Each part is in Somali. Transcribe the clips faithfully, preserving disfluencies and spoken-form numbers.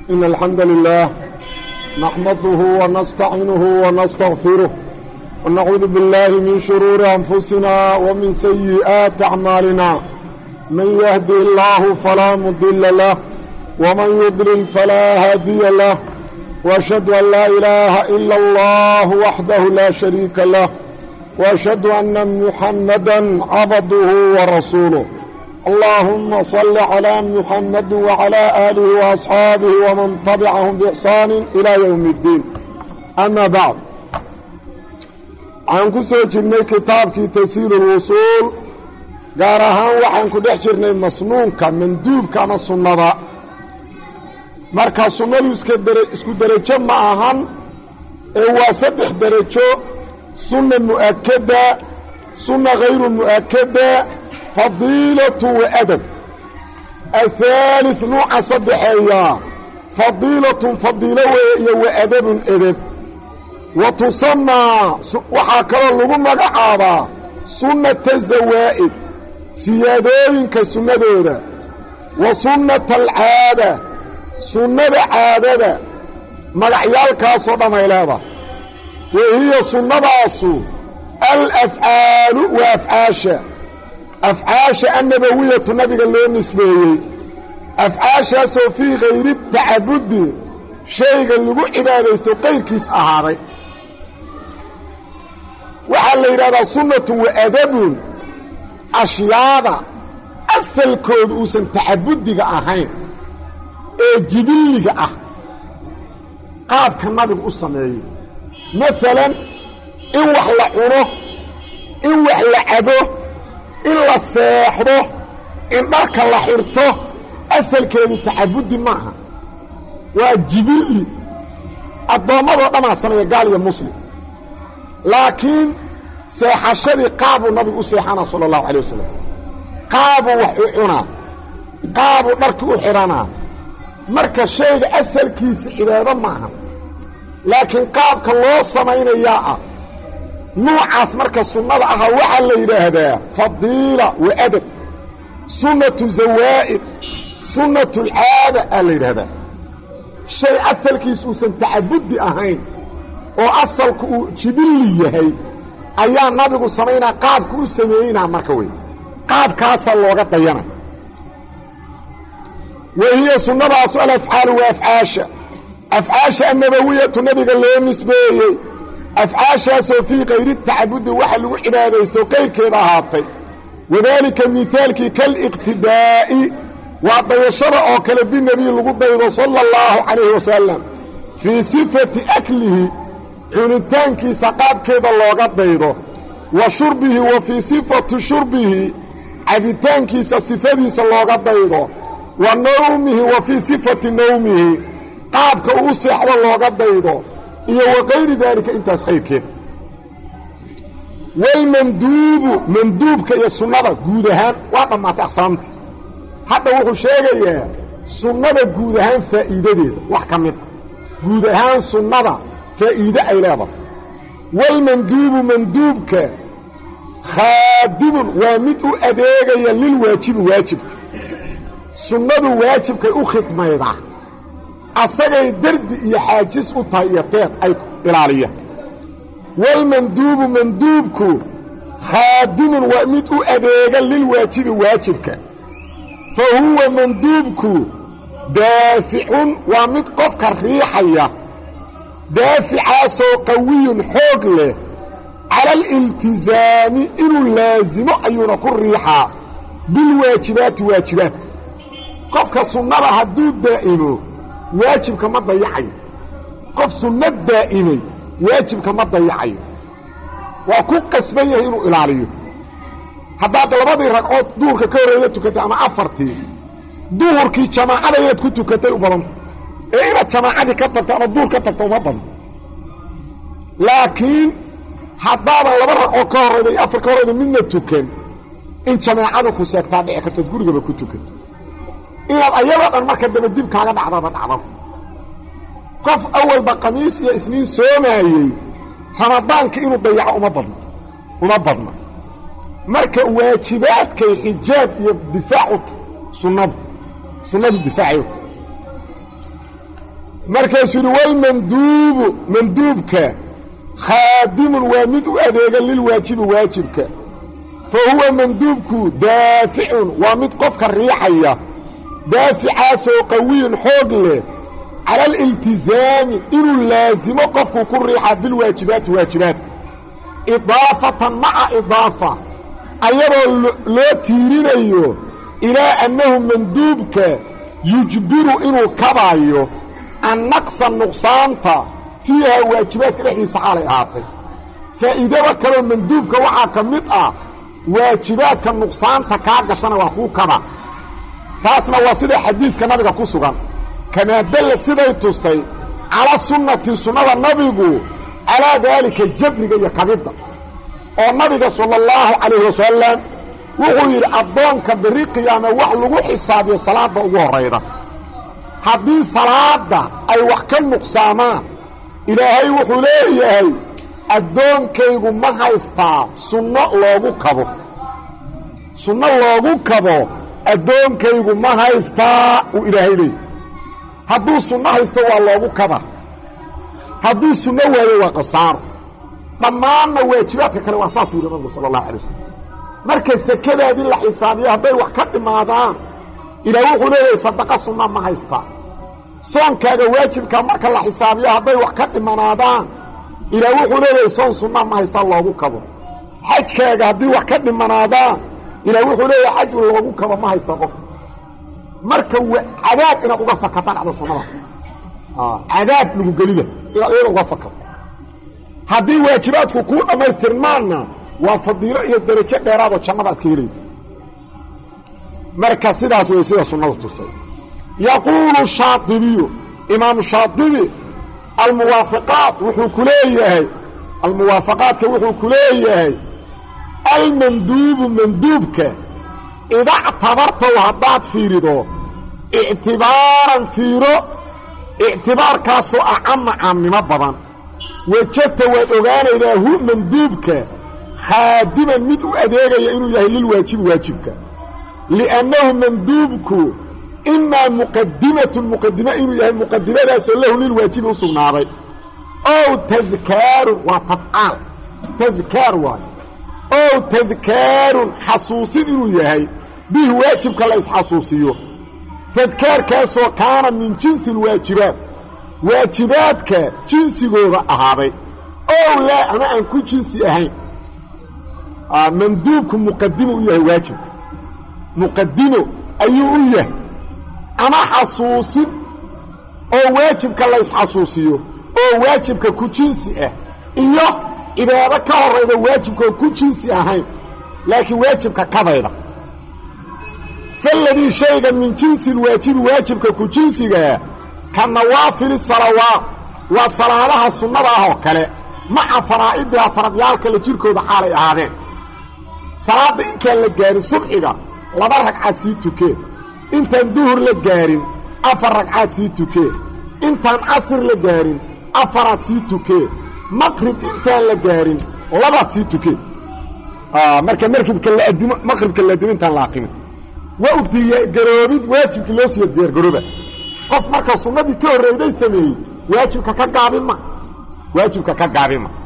إن الحمد لله نحمده ونستعينه ونستغفره ونعوذ بالله من شرور أنفسنا ومن سيئات أعمالنا من يهدي الله فلا مضل له ومن يضلل فلا هادي له وأشهد أن لا إله إلا الله وحده لا شريك له وأشهد أن محمدا عبده ورسوله اللهم صل على محمد وعلى آله وأصحابه ومن تبعهم بإحسان إلى يوم الدين أما بعد عن كسو جرني كتابك تيسير الوصول قارهان وحن كدح جرني مصنونك مندوبك أما السنة marka sunnadu iska dare isku darajo ma ahan ee waa saddex darajo sunna muakkada sunna ghayru muakkada fadilatu wa adab الثالث نوع صدحيا فضيلة فضيلة وأدب أدب وتسمى وحاكرا لغم مقعابا سنة الزوائد سيادين كسنة دورة وسنة العادة سنة عادة مقعيالك صدى ميلابا وهي سنة باصو الأفعال وأفعاشا أفعاش النبوية النبي قال له النسبية أفعاش في غير التعبد شيء قال له عبادة غير كيس أهاري وحال إرادة سنة وأدب أشياء أسل كود أوسن تعبد أهين جبلي أه قاب كالنبي أصنعي مثلا إن وحل عره إن وحل عبه إن لا سيحره إن دارك الله حرته أسل كيدو تعبدي معها وجبلي الضوامر وطمع السنة قال يا مسلم لكن سيحشري قابوا النبي سيحانا صلى الله عليه وسلم قابوا وحيونا قابوا دارك وحرانا مركا الشيء أسل كيس إبادة معها لكن قابك الله سمعين إياه نوعاس marka sunnada ah waxa la yiraahdaa fadila wa adab sunnatu zawaid sunnatu al-aada la yiraahdaa shay asalkiisu san taabudi ahayn oo asalku uu jibili yahay ayaa nabigu sameeyna qaabku u sameeyna marka way qaabkaas looga dayana wahiya sunnadaas al-af'al wa af'aasha af'aasha an-nabawiyyah nabiga loo nisbeeyay أفعاشاس في غير التعبد وحلو عبادة غير كذا هاتي وذلك مثالك كالاقتداء وعطي الشرع وكلب النبي الغضي صلى الله عليه وسلم في صفة أكله عنتانك سقاب كذا الله غضي وشربه وفي صفة شربه عبتانك صفته صلى الله غضي ونومه وفي صفة نومه قابك أوسح الله غضي iyo وغير ذلك انت صحيح والمندوب مندوبك يا سنه غودهان وقما تقسمت حتى وحو شيغيا سنه غودهان فائدهده wax kamid غودهان سنه فائده ay leedahay والمندوب مندوبك خادم ومد adeegaya للواجب واجبك سنه واجبك u khidmayda asagay darbi iyo xaajis u taayteen ay ilaaliya wal mandub mandubku khadim wa mid u adeega lil waajibi waajibka fa huwa mandubku daafi'un wa mid qofka riixaya daafi'aso qawiyun xoog leh ala al iltizam inu laazimo ayuna ku riixa bil waajibaat waajibaat qofka sunnada haduu daa'imo واجبك ما ضيعي قف سنة دائمي واجبك ما ضيعي وكو قسميه إنو إلاليه حبات لبادي رقعات دورك كوريتو كتا أما أفرتي دوركي جماعة يتكو تكتل وبلن إينا جماعة كتلت أما دور كتلت ومبن لكن حبات لبادي كوريتو أفر كوريتو منة تكن إن جماعة كساكتان إيكتل قرق بكو تكتل إلا أيضا المركب دمديب كان بعضا بعضا قف أول بقميس يا سنين سومايي رمضان كإنه ضيع ومبضنا ومبضنا مركب واجبات كي حجاب يدفعوا سنة سنة الدفاع markaasuu wal manduubu manduubka khaadimun waa mid u adeega lilwaajibi waajibka fa huwa manduubku daaficun waa mid qofka riixaya daaficaasoo qawiyun xoog leh cala aliltizaami inuu laasimo qofku ku riixa bilwaajibaati waajibaadka idaafatan maca idaafa ayadoo loo tiirinayo ilaa annahu manduubka yujbiru inuu kabaayo an naqsa nuqsaanta fiiha waajibaadka dhexdiisa xaalay ahaatay faa'iidada kaloo manduubka waxaa ka mid ah waajibaadka nuqsaanta kaa gashana waa kuu kaba taasna waa sida xadiiska nabiga ku sugan kamaa dallad siday tustay cala sunnati sunnada nabigu calaa daalika jabriga iyo kabidda oo nabiga sala allahu calayhi wasalam wuxuu yidhi addoonka berri qiyaame wax lagu xisaabiyo salaadda ugu horrayda haddii salaadda ay wax ka nuqsaamaan ilaahay wuxuu leeyahay addoonkaygu ma haystaa sunno loogu kabo sunno loogu kabo addoonkaygu ma haystaa uu ilaahay leeyahy hadduu sunno haysto waa loogu kaba hadduu sunno waayo waa qasaaro dhammaanna waajibaadka kale waa saasuu yidhi nabigu sala allahu alay wasalam marka sakadaadii la xisaabiyo hadday wax ka dhimaadaan ilaah wuxuu leeyahay sadaqa sunna ma haystaa soonkaaga waajibka marka la xisaabiyo hadday wax ka dhimanaadaan ilaah wuxuu leeyahay soon sunna ma haystaa loogu kabo xajkaaga haddii wax ka dhimanaadaan ilaah wuxuu leeyahay xaj loogu kabo ma haystaa qofka marka cadaab inaad uga fakataan dhacda sunnadaas cadaab lagu gelida inaad iyada uga fakato haddii waajibaadku kuu dhammaystirmaanna waa fadiilo iyo darajo dheeraadoo jannada aad ka helayda marka sidaas way sida sunnadu tusay yaquulu shaadibiyu imaamu shaadibi almuwaafaqaat wuxuu ku leeyahay almuwaafaqaadka wuxuu ku leeyahay almanduubu manduubka idactabartow haddaad fiirido ictibaaran fiiro ictibaarkaasoo ah cama caamnimo badan wejadta waad ogaanaydaa hu manduubka khaadiman mid u adeegaya inuu yahay lilwaajibi waajibka li'annahu manduubku imaa muqadimatun muqadimo inuu yahay muqadimadaasoo lahu lilwaajibi u sugnaaday ow tadkaarun waa tafcaal tadkaar waayo ow tadkaarun xasuusin inuu yahay bihi waajibka la isxasuusiyo tadkaarkaasoo kaana min jinsi alwaajibaat waajibaadka jinsigooda ahaaday ow laa ama aan ku jinsi ahayn manduubku muqadimo u yahay waajibka muqadimo ayuu u yahay ama xasuusin oo waajibka la isxasuusiyo oo waajibka ku jinsi ah iyo cibaado ka horrayda waajibka oo ku jinsi ahayn laakiin waajibka kabayda faladii shayga min jinsi alwaajibi waajibka ku jinsigaa ka nawaafili salawaat waa salaadaha sunnada ah oo kale maca faraa'idiha faradyaalka la jirkooda xaalay ahaadeen salaadda intaan la gaarin subxiga laba ragcaad sii tukee intaan duhur la gaarin afar ragcaad sii tukee intaan casr la gaarin afaraad sii tukee maqrib intaan la gaarin labaad sii tukee marka markibka la adimo maqribka la adimo intaan la aqimin waa u diyaargaroobid waajibkii loo siiyo diyaargarooba qof marka sunnadii ka horreyday sameeyey waajibka ka gaabin ma waajibka ka gaabin ma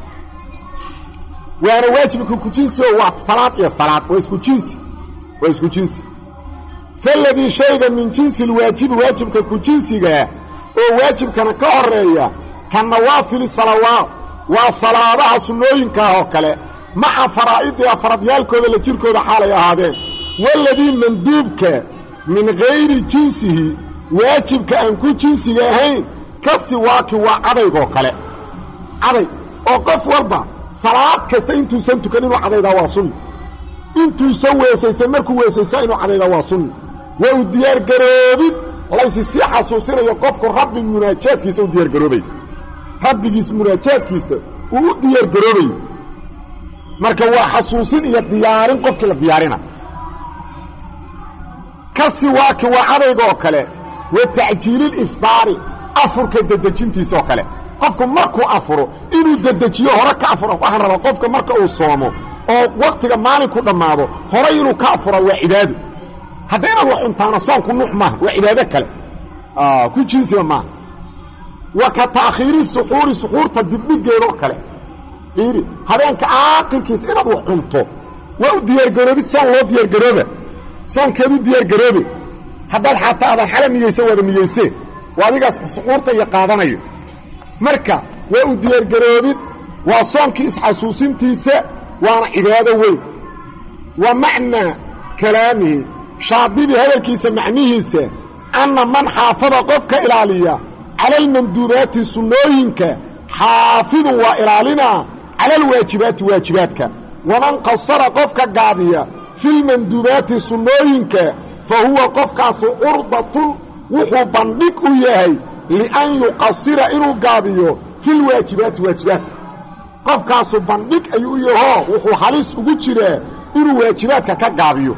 waana waajibka ku jinsi oo waa salaad iyo salaad waa isku jinsi waa isku jinsi faladii shayga min jinsi alwaajibi waajibka ku jinsigaa oo waajibkana ka horreeya ka nawaafili salawaat waa salaadaha sunnooyinkaah oo kale maca faraa'idiha faradyaalkooda la jirkooda xaalay ahaadeen waladii manduubka min gayri jinsihi waajibka aan ku jinsiga ahayn ka siwaaki waa cadaygoo kale caday oo qof walba salaad kasta intuusan tukan inuu cadaydaa waa sunni intuusan weesaysan markuu weesaysaa inuu cadaydaa waa sunni waa u diyaargaroobid laysi sii xasuusinayo qofku rabbi munaajaadkiisa u diyaargaroobay rabbigiis munaajaadkiisa uu u diyaargaroobayo marka waa xasuusin iyo diyaarin qofkii la diyaarina ka siwaaki waa cadayga oo kale wa tacjiililifdaari afurka dedejintiisa oo kale qofku markuu afuro inuu dedejiyo hore ka afuro waxaan rabaa qofka marka uu soomo oo waktiga maalinku dhammaado horay inuu ka afuro waa cibaado hadda inaad wax cuntaana soonku nuux maaha waa cibaado kale ku jinsiba maaha وكتأخير السحور سحور تدبيق جيرو كله إيري هذين كعاقل كيس إنا بو حنطو وو ديار قرابي سون لو ديار قرابي سون كدو ديار قرابي هذا حتى هذا الحالة ميسي وهذا ميسي وهذا سحور تيقاضانيو مركا وو ديار قرابي وصون كيس حسوسين تيسا وانا عبادة وي ومعنى كلامه شاطبي هذا الكيس معنيه سا أن من حافظ قفك إلالية على المندوبات السنوينك حافظ وإلالنا على الواجبات واجباتك ومن قصر قفك قابية في المندوبات السنوينك فهو قفك عرضة وحبانبك إياهي لأن يقصر إنه قابية في الواجبات واجباتك قفك عصبانبك أيها وحو حريص أقول إنه واجباتك كقابية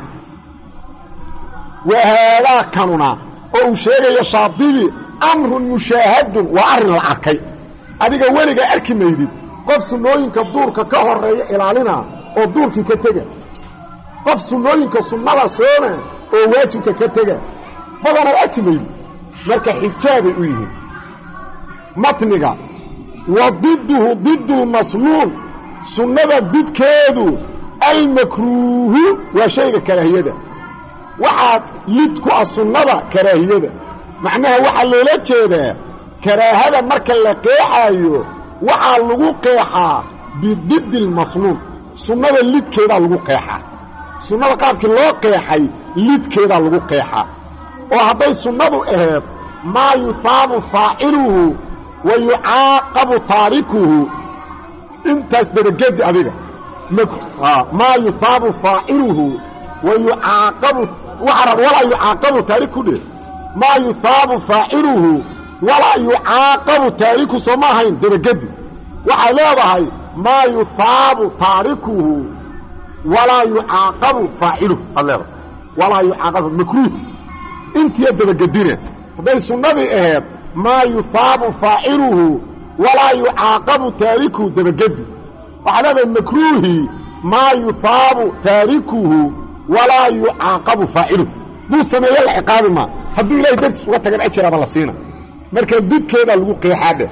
وهذا كاننا أو شيء يشاطبي أمر مشاهد وأرن العركي أديك وليك أركي ميدي قف سنوينك بدورك كهرية إلالنا أو دورك كتغى قف سنوينك سنة سنة أو واجبك كتغى فضنا أركي ميدي مركا حجابي أيه مطنقة وضده ضد المصلون سنة ضد كادو المكروه وشيء كراهية waxaad lid ku asunnada karaahiyada macnaha waxa loola jeedaa karaahada marka la qeexayo waxa lagu qeexaa bidid almasnuun sunnada lidkeeda lagu qeexaa sunnada qaabkii loo qeexay lidkeeda lagu qeexaa oo haday sunnadu ahayd ma yuthabu fa'iluhu wa yu'aqabu tarikuhu intaas darajad adiga ma yuthabu fa'iluhu wa yu'aqabu وعرب ولا يعاقب تاركه ما يثاب فاعله ولا يعاقب تاركه سماهين درجدي وعليه ما يثاب تاركه ولا يعاقب فاعله الله ولا يعاقب مكروه انت يا درجدينا هذه سنه ايه ما يثاب فاعله ولا يعاقب تاركه درجدي وعليه المكروه ما يثاب تاركه ولا يعاقب فاعله بو سميه العقاب ما hadii ilaahay dartiis uga tagan ajira bala siina marka didkeeda lagu qeexaade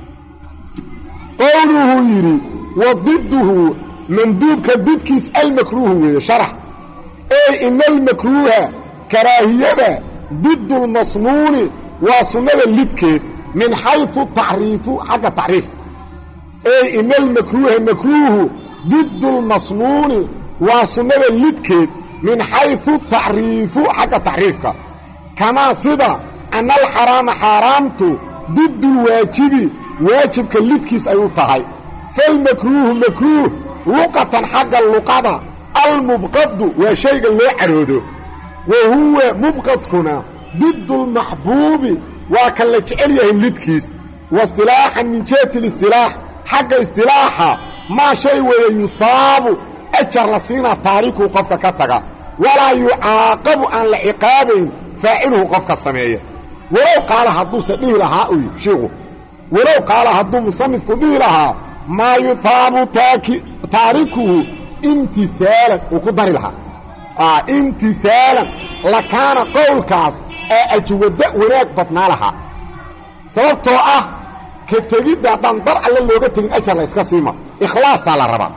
qawluhu yiri wadidduhu mandubka didkiis al makruh weeye sharh ay inal makruha karahiyada ضد المصنون وسنه lidkeed min haythu ta'rifu haga ta'rif ay inal makruha makruh ضد المصنون وسنه lidkeed من حيث التعريف حق تعريفك كما صدا أن الحرام حرامته ضد الواجب واجب كاللتكيس أيو طهي فالمكروه مكروه وقتا حق اللقضة المبقض وشيء اللي عروده وهو مبقض كنا ضد المحبوب وكاللك عليه اللتكيس واصطلاحا من جهة الاصطلاح حق اصطلاحا ما شيء ويصاب أجر لسينا تاريخه قفك كتغى ولا يعاقب عن العقاب فاعله قفك السمية ولو قال هدو سبيه لها شيخه ولو قال هدو مصنف كبيه لها ما يثاب تاريخه امتثالا وقدر لها آه امتثالا لكان قول كاس أجود وناك بطنا لها سببته أه كتجد دندر على اللغة تجد أجر لإسكاسيما إخلاص على الربا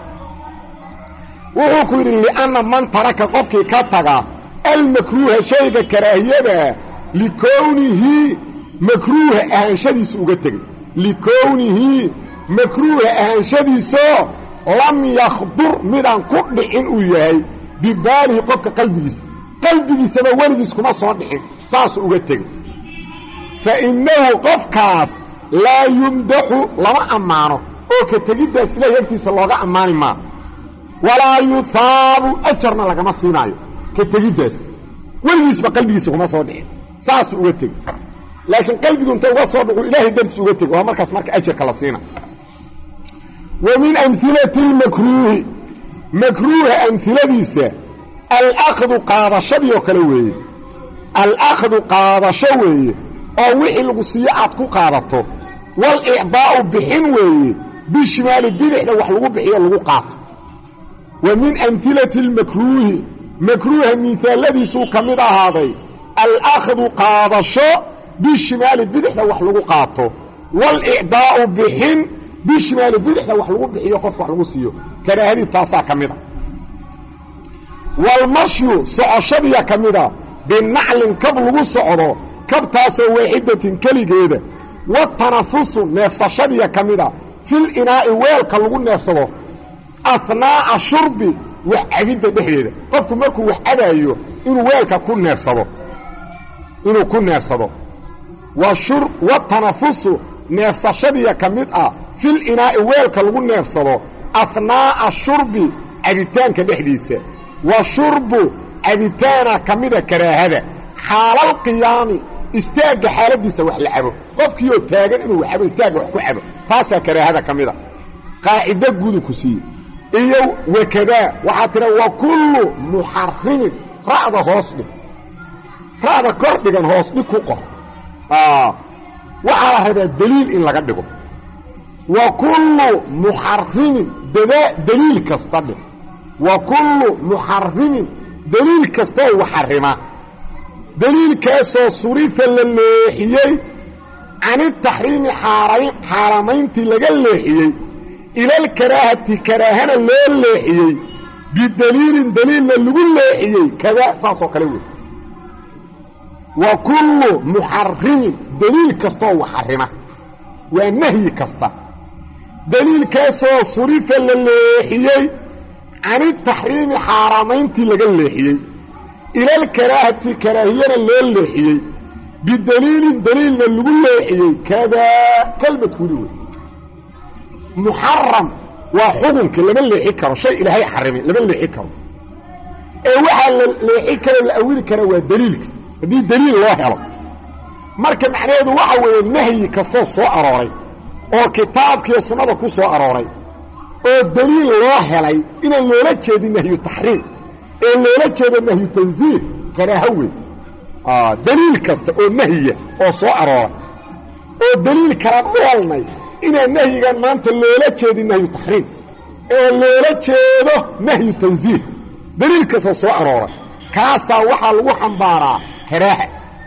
وحكو يري لأن من ترك قفك كتغى المكروه شيء كراهية لكونه مكروه أهنشديس أغتغ لكونه مكروه أهنشديس لم يخضر مدان قدعين أيهي بباله قفك قلبيس قلبيس بوالديس كما صدحين ساس أغتغ فإنه قفكاس لا يمدح لما أمانه أو كتجدس إليه يكتس الله أماني ما ولا يثاب أجرنا لك ما صينايو كتجدس والجيس بقلبيس كما صدحين ساس أغتغ لكن قلبي انت وصل إلهي درس أغتغ وها مركز مركز أجر كلا صينا ومن أمثلة المكروه مكروه أمثلة ديسة الأخذ قاضى شدي وكلوه الأخذ قاضى شوي أو وحي الغسيات كو قاضته والإعضاء بحنوه بالشمال بذحنا وحلقوا بحي اللقوا قاضته ومن أمثلة المكروه مكروه مثال الذي سوك مدى هذا الأخذ قاضى شو بالشمال بذحنا وحلقوا قاضته walicdaa'u bixin bishimaali bidixda wax lagu bixiyo qofka wax lagu siiyo karaahadii taasaa ka mid a walmashyu socoshadiya ka mid a binaclin kab lagu socdo kabtaasoo waaxidatin keligeeda watanafusu neefsashadiya ka mid a fil inaa'i weelka lagu neefsado ahnaa'a shurbi wax cabidda dhexdeeda qofku markuu wax cabaayo inuu weelka ku neefsado inuu ku neefsado watanafusu neefsashadiya ka mid ah fil inaa'i weelka lagu neefsado ahnaa'a shurbi cabitaanka dhexdiisa wa shurbu cabitaana ka mida karaahada xaalal qiyaami istaagga xaaladiisa wax la cabo qofkiioo taagan inuu cabo istaagga wax ku cabo taasaa karaahada ka mida qaacido gudu ku siiye iyo wakadaa waxaa tira wa kullu muxarimin ra'da hoos dhig ra'da kor dhigan hoos dhig ku qor waxaa la rabaa daliil in laga dhigo wa kullu muxarimin daliil kasta dhig wa kullu muxarimin daliil kastoo waxarima daliilkaasoo surifa la leexiyey canitaxriimi xaaramayntii laga leexiyey ilalkaraahati karaahana loo leexiyey bidaliilin daliilna lagu leexiyey kadaa saasoo kale wey wa kullu muxarimin daliil kastooo waxarima waa nahyi kasta daliilkaasoo surifa la leexiyey canitaxriimi xaaramayntii laga leexiyey ilalkaraahati karaahiyana loo leexiyey bidaliilin daliilna lagu leexiyey kadaa kalmadkuudi wey muxaram waa xukunka lama leexi karo shay ilaahay xarimay lama leexi karo ee waxaa la leexi karo la awili kara waa daliilka haddii daliil loo helo marka macnaheedu waxa weeye nahyi kastoo soo arooray oo kitaabkiiyo sunnada ku soo arooray oo daliil loo helay inaan loola jeedin nahyu taxriim ee loola jeedo nahyu tansiih karaaho wey daliil kasta oo nahyiya oo soo arooray oo daliil kalaan u helnay inaan nahyigan maanta loola jeedin nahyu taxriim ee loola jeedo nahyu tansiih daliil kastoo soo arooray kaasaa waxaa lagu xambaaraa karaaha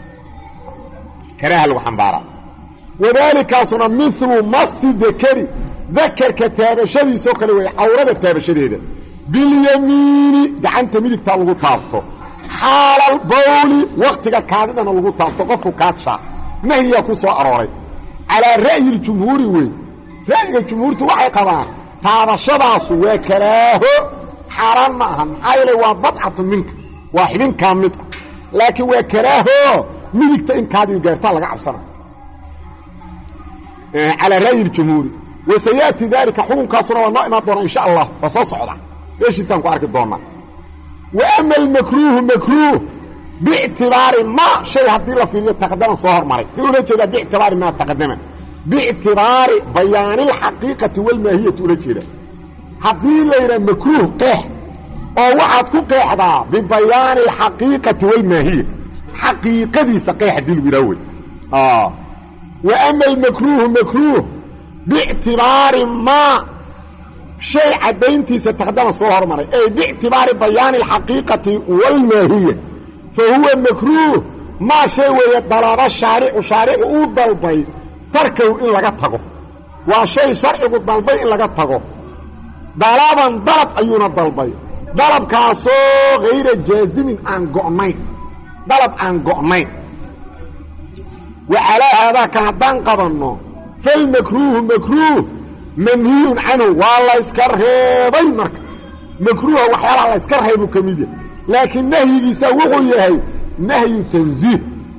karaaha lagu xambaaraa wadaalikaasuna milu masi dakari dakarka taabashadiisoo kale wey cawrada taabashadeeda bilyamiini gacanta midigtaa lagu taabto xaalal bawli wakhtiga kaadidana lagu taabto qofku kaadshaa nahyiyaa ku soo arooray calaa ra'yi ljumhuuri wey ra'yiga jumhuurtu waxay qabaan taabashadaasu waa karaaho xaaraan ma aha maxaa yeele waa badcatu minka waa xibin kaa mid ah laakiin waa karaaho midigta in kaadiga gaartaa laga cabsana calaa ra'yi ljumhuuri wasayaati daalika xukunkaasuna waa noo imaan doonaa insha allah waa soo socda meeshiisaan ku arki doonaa wa ama almakruuhu makruuh biictibaari ma shay haddii la fiiriyo taqadama soo hormaray wuxuu ula jeedaa biictibaari maa taqadama biictibaari bayaanilxaqiiqati walmaahiyati ula jeeda haddii la yidhaha makruuh qeex oo waxaad ku qeexdaa bibayaani alxaqiiqati walmaahiya xaqiiqadiisa qeex haddii lagu yidhaha wey wa ama almakruuhu makruuh biictibaari maa shay caddayntiisa taqdama soo hormaray ey biictibaari bayaani alxaqiiqati walmaahiya fa huwa makruuh maa shay weeye dalaaba shaaricu shaaricu uu dalbay tarkow in laga tago waa shay sharcigu dalbay in laga tago dalaban dalab ayuuna dalbay dalabkaasoo hayra jaazimin aan go'nayn dalab aan go'nayn wa calaa haadaaka haddaan qabanno falmakruuhu makruuh manhiyun canhu waa la yska reebay marka makruuha waxyaalaha la yska reebuu ka mid yahay laakiin nahyigiisa wuxuu yahay nahyu tansiih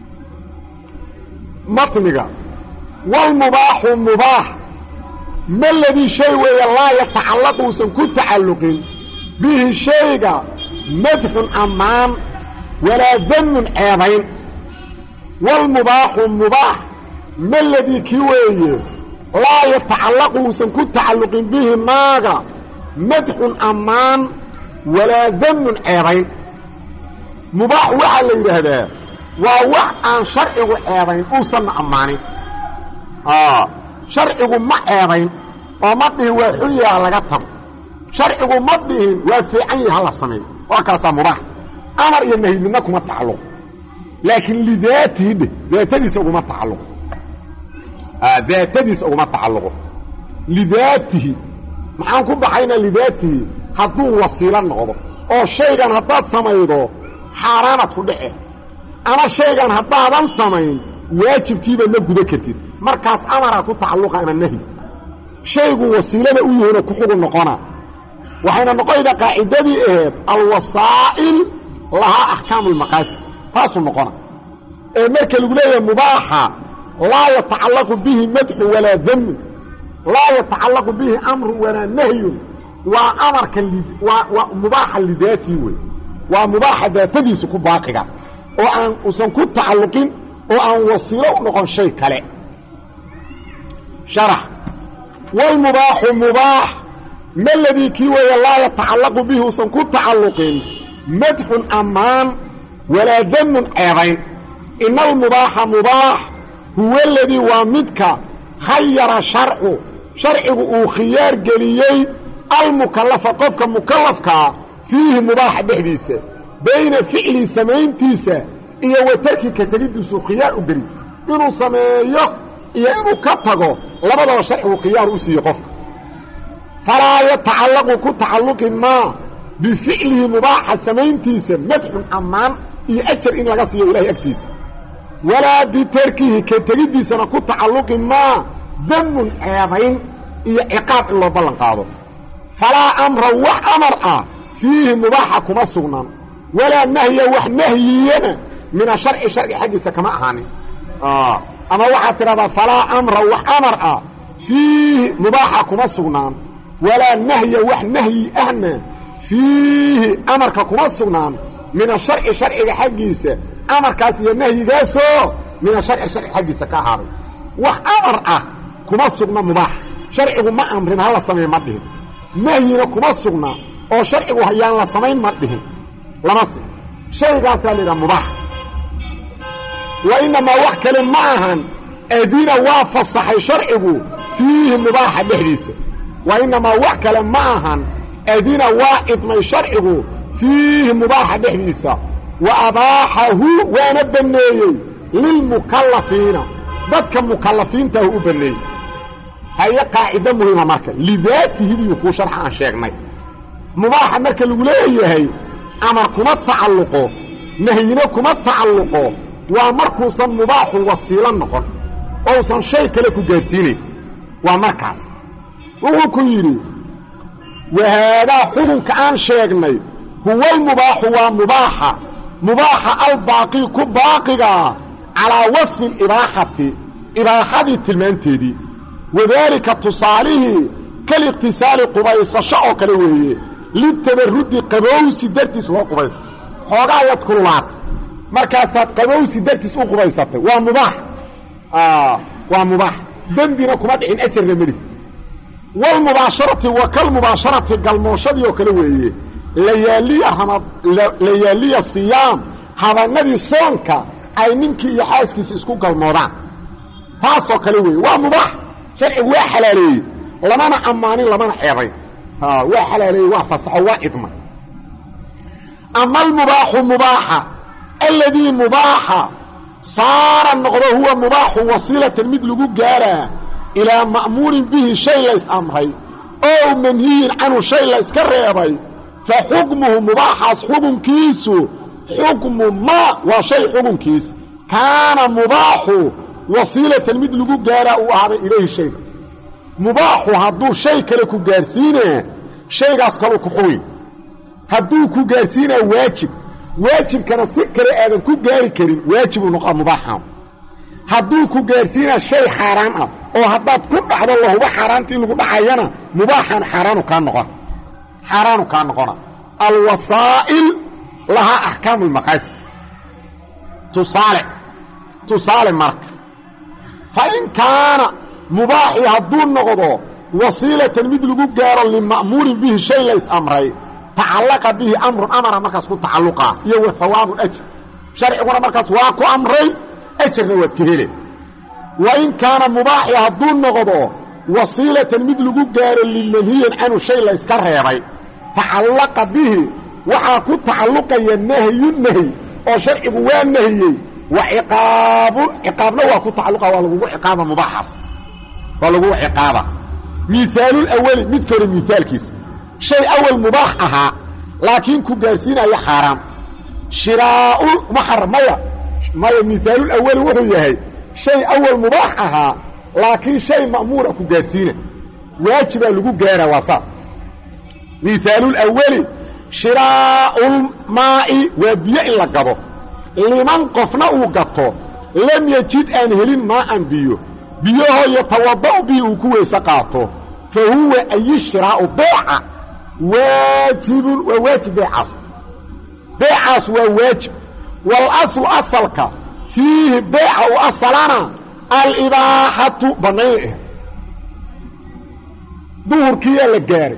matniga walmubaaxu mubaax ma ladii shay weeye laa yatacallaqu uusan ku tacalluqin bihi shayga madxun ammaan walaa damun ceebayn walmubaaxu mubaax ma ladii kii weeye laa yatacallaqu uusan ku tacalluqin bihi maaga madxun ammaan walaa damun ceebayn mubaax waxaa la yidhaahdaa waa wax aan sharcigu ceebayn uusanna ammaanin sharcigu ma ceebayn oo ma dhihin waa xun yaha laga tago sharcigu ma dhihin waa fiican yaha la sameeyo waa kaasaa mubaax amar iyo nahyi midna kuma tacalluq laakiin lidaatihi dheh daatadiisa uguma tacalluq ذاتيس أو ما تعلقه لذاته maxaan ku baxayna lidaatihi hadduu wasiilo noqdo oo shaygan haddaad samaydo xaaraanad ku dhice ama shaygan haddaadan samayn waajibkiiba ma guda kartid markaas amara ku tacalluqa ama nahi shaygu wasiilada u yahay ku xugun noqona waxayna noqoyda qaacidadii ahayd alwasaa'il laha ahkaamul maqasid taasu noqona ee marka lagu leeyahay mubaaha laa yatacallaqu bihi madhu wala dhamm لا يتعلق به أمر ولا نهي وأمر ومباح لذاته ومباح ذاته سكو باقية وأن أسنكو تعلقين وأن وصيله نقول شيء كلا شرح والمباح مباح ما الذي كيوي لا يتعلق به أسنكو تعلقين مدح أمان ولا ذم أيضين إن المباح مباح هو الذي ومدك خير شرعه شرعه uu khiyaar galiyay al-mukallaf qofka mukallafka fihi mubah bixdiisa bayna fi'li samayntiisa iyo watarki ka tagidiisu khiyaar u gari inuu sameeyo iyo inuu ka tago labadaba sharcigu khiyaar u siiyo qofka fala yata'allaqu ku ta'alluqi ma bi fi'lihi mubah samayntiisa madhun amaan iyo ajr in laga siiyo ilaahay agtiisa wala bi tarkihi ka tagidiisa ku ta'alluqi ma ذم عيبين iyo ciqaab in loo ballan qaado falaa amra wax amar ah fiihi mubaaxa kuma sugnaan walaa nahya wax nahyiyana min sharci sharci xagiisa kama ahaanin ama waxaad tidhahdaa falaa amra wax amar ah fiihi mubaaxa kuma sugnaan walaa nahya wax nahyi ahna fiihi amarka kuma sugnaan min sharci sharciga xagiisa amarkaas iyo nahyigaasoo min sharci sharci xagiisa ka ahaaday wax amar ah kuma sugna mubaax sharcigu ma amrin hala sameey ma dhihin nahyina kuma sugna oo sharcigu hayaan la sameyn ma dhihin lama si shaygaas la mubaax wa inma wax kale ma ahan adina waa fasaxay sharcigu fiihi mubaax dhexdiisa wa inma wax kale ma ahan adina waa idmay sharcigu fiihi mubaax dhexdiisa wa abaahahu wa nabaneeyay lil mukallafiina dadka mukallafiinta u baneeyay هي قاعده مهمه marka lidaatihi ku sharx aan sheegnay mubaaha marka lagu leeyahay amar kuma tacalluqo nahyina kuma tacalluqo waa markuu san mubaahu wasiilan noqon oo san shay kale ku gaarsiinay waa markaas wuxuu ku yiri wahada xubunka aan sheegnay huwa mubaahu waa mubaaha mubaaha al baaqi ku baaqiga ala wasf al ibahati ibahadi tilmaanteedii وذلك تصاليه كالاغتسال قبيس شاء كلويه للتبرد قبوس درتس وقبيس خوغا يدكلات markaasaad qabowsi dartiis u qubaysatay waa mubaax ah waa mubaax dambina kuma dhicin ajirna mari wal mubaasharati wa kal mubaasharati galmooshadii oo kale weeye layaaliya hamad layaaliya siyaam habanadii soonka ay ninkii iyo xaaskiisa isku galmoodaan taasoo kale weeye waa mubaax sharci waa xalaaleeyay lamana amaanin lamana xeebay ha waa xalaaleeyay waa fasaxo waa idma ama al mubaahu mubaaha alladhi mubaaha صار النقض هو مباح وسيلة مد لغو غارا الى مأمور به شيء ليس امري او منهي عنه شيء ليس كريبي فحكمه مباح حكم كيسو حكم ما وشيء حكم كيس كان مباح وسيلة مد لغو غارا وهذا اليه شيء مباح هدو شيء كله كو غارسينه شيغاس كلو كخوي هدو كو غارسينه واجب واجب كان سكر ادم كو غاري كرين واجب نقا مباح هدو كو غارسينه شيء حرام اه او هداد كو دخدو الله هو حرامتي لو دخاينا مباحا حرام كان نقا حرام كان نقا الوسائل لها احكام المقاصد تصالح تصالح مرك فإن كان مباح يهدون نقضه وسيلة مد لغو غارو للمأمور به شيء ليس امري تعلق به امر امر مركز كو تعلقا يو ثواب الاجر شرعنا مركز واكو امري اجر نواد كهيله وان كان مباح يهدون نقضه وسيله مد لغو غارو للمنهي عنه شيء ليس كرهيبي تعلق به وحا كو تعلق النهي النهي او شرعه waa nahiyay وعقاب عقابنا واكو تعلقا waa lagu ciqaaba mubaahas ولو عقابة مثال الأول مذكر مثال كيس شيء أول مباح أها لكن كجالسين أي حرام شراء محرم مايا مايا مثال الأول وهو هي شيء أول مباح أها لكن شيء مأمور كجالسين واجب لجو جارة وصف مثال الأول شراء الماء وبيع لقبه لمن قفنا وقطه لم يجد أنهلين ماء بيو بيوه يتوضأ بيه كوي سقاطه فهو أي شراء بيع واجب وواجب بيعه بيعه وواجب والأصل أصلك فيه بيع وأصلنا الإباحة بنيه دور كيا للجاري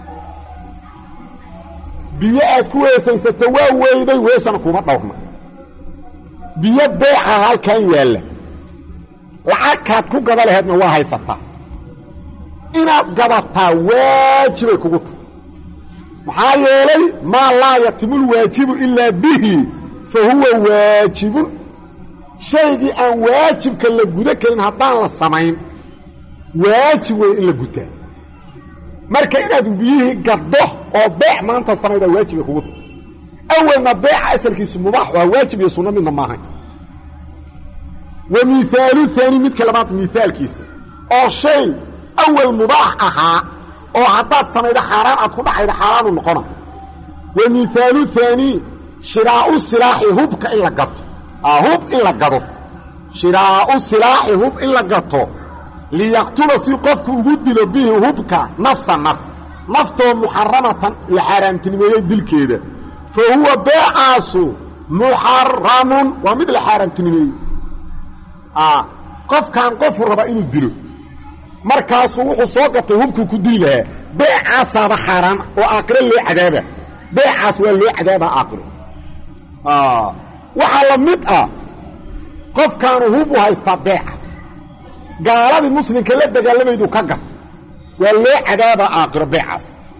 بيئات كويسة ستوا ويدي ويسانا كوما دوفنا بيئات بيعها هاي كان يالا لعاكاد كو قبل هادنا واهي ستا إناد قبطها واجبه كوكوتا محايا لي ما لا يتم الواجب إلا به فهو واجب شيء أن واجب كان لقودك إن هدان للسمين واجب إلا قودك marka inaad biyihi gaddo oo beec maanta sameeyda waajib ku wad awalna beec asalkiisu mubaax waa waajib iyo sunna midna maahan wa mithalu thani mid kalamat mithaalkiisa oo shay awal mubaax aha oo hadaad sameeyda xaraan aad ku dhaxayda xaraan noqona wa mithalu thani shiraa'u silaahi hubka illa gaddo ah hub illa gaddo shiraa'u silaahi hub illa gaddo ليقتل سيقفك وقدل به هبك نفس النفس نفته محرمة لحرام تنميه دل كده فهو باعاس محرم ومثل حرام تنميه آه قف كان قف ربائن الدلو مركز وحصوقة هبك كديلها باعاس هذا حرام وآقر اللي عذابه باعاس واللي عذابه آقر آه وحالا متأ قف كان هبوها يستباعه قالوا المسلم كلا دغالميدو كغت والله عذاب اخر بيعس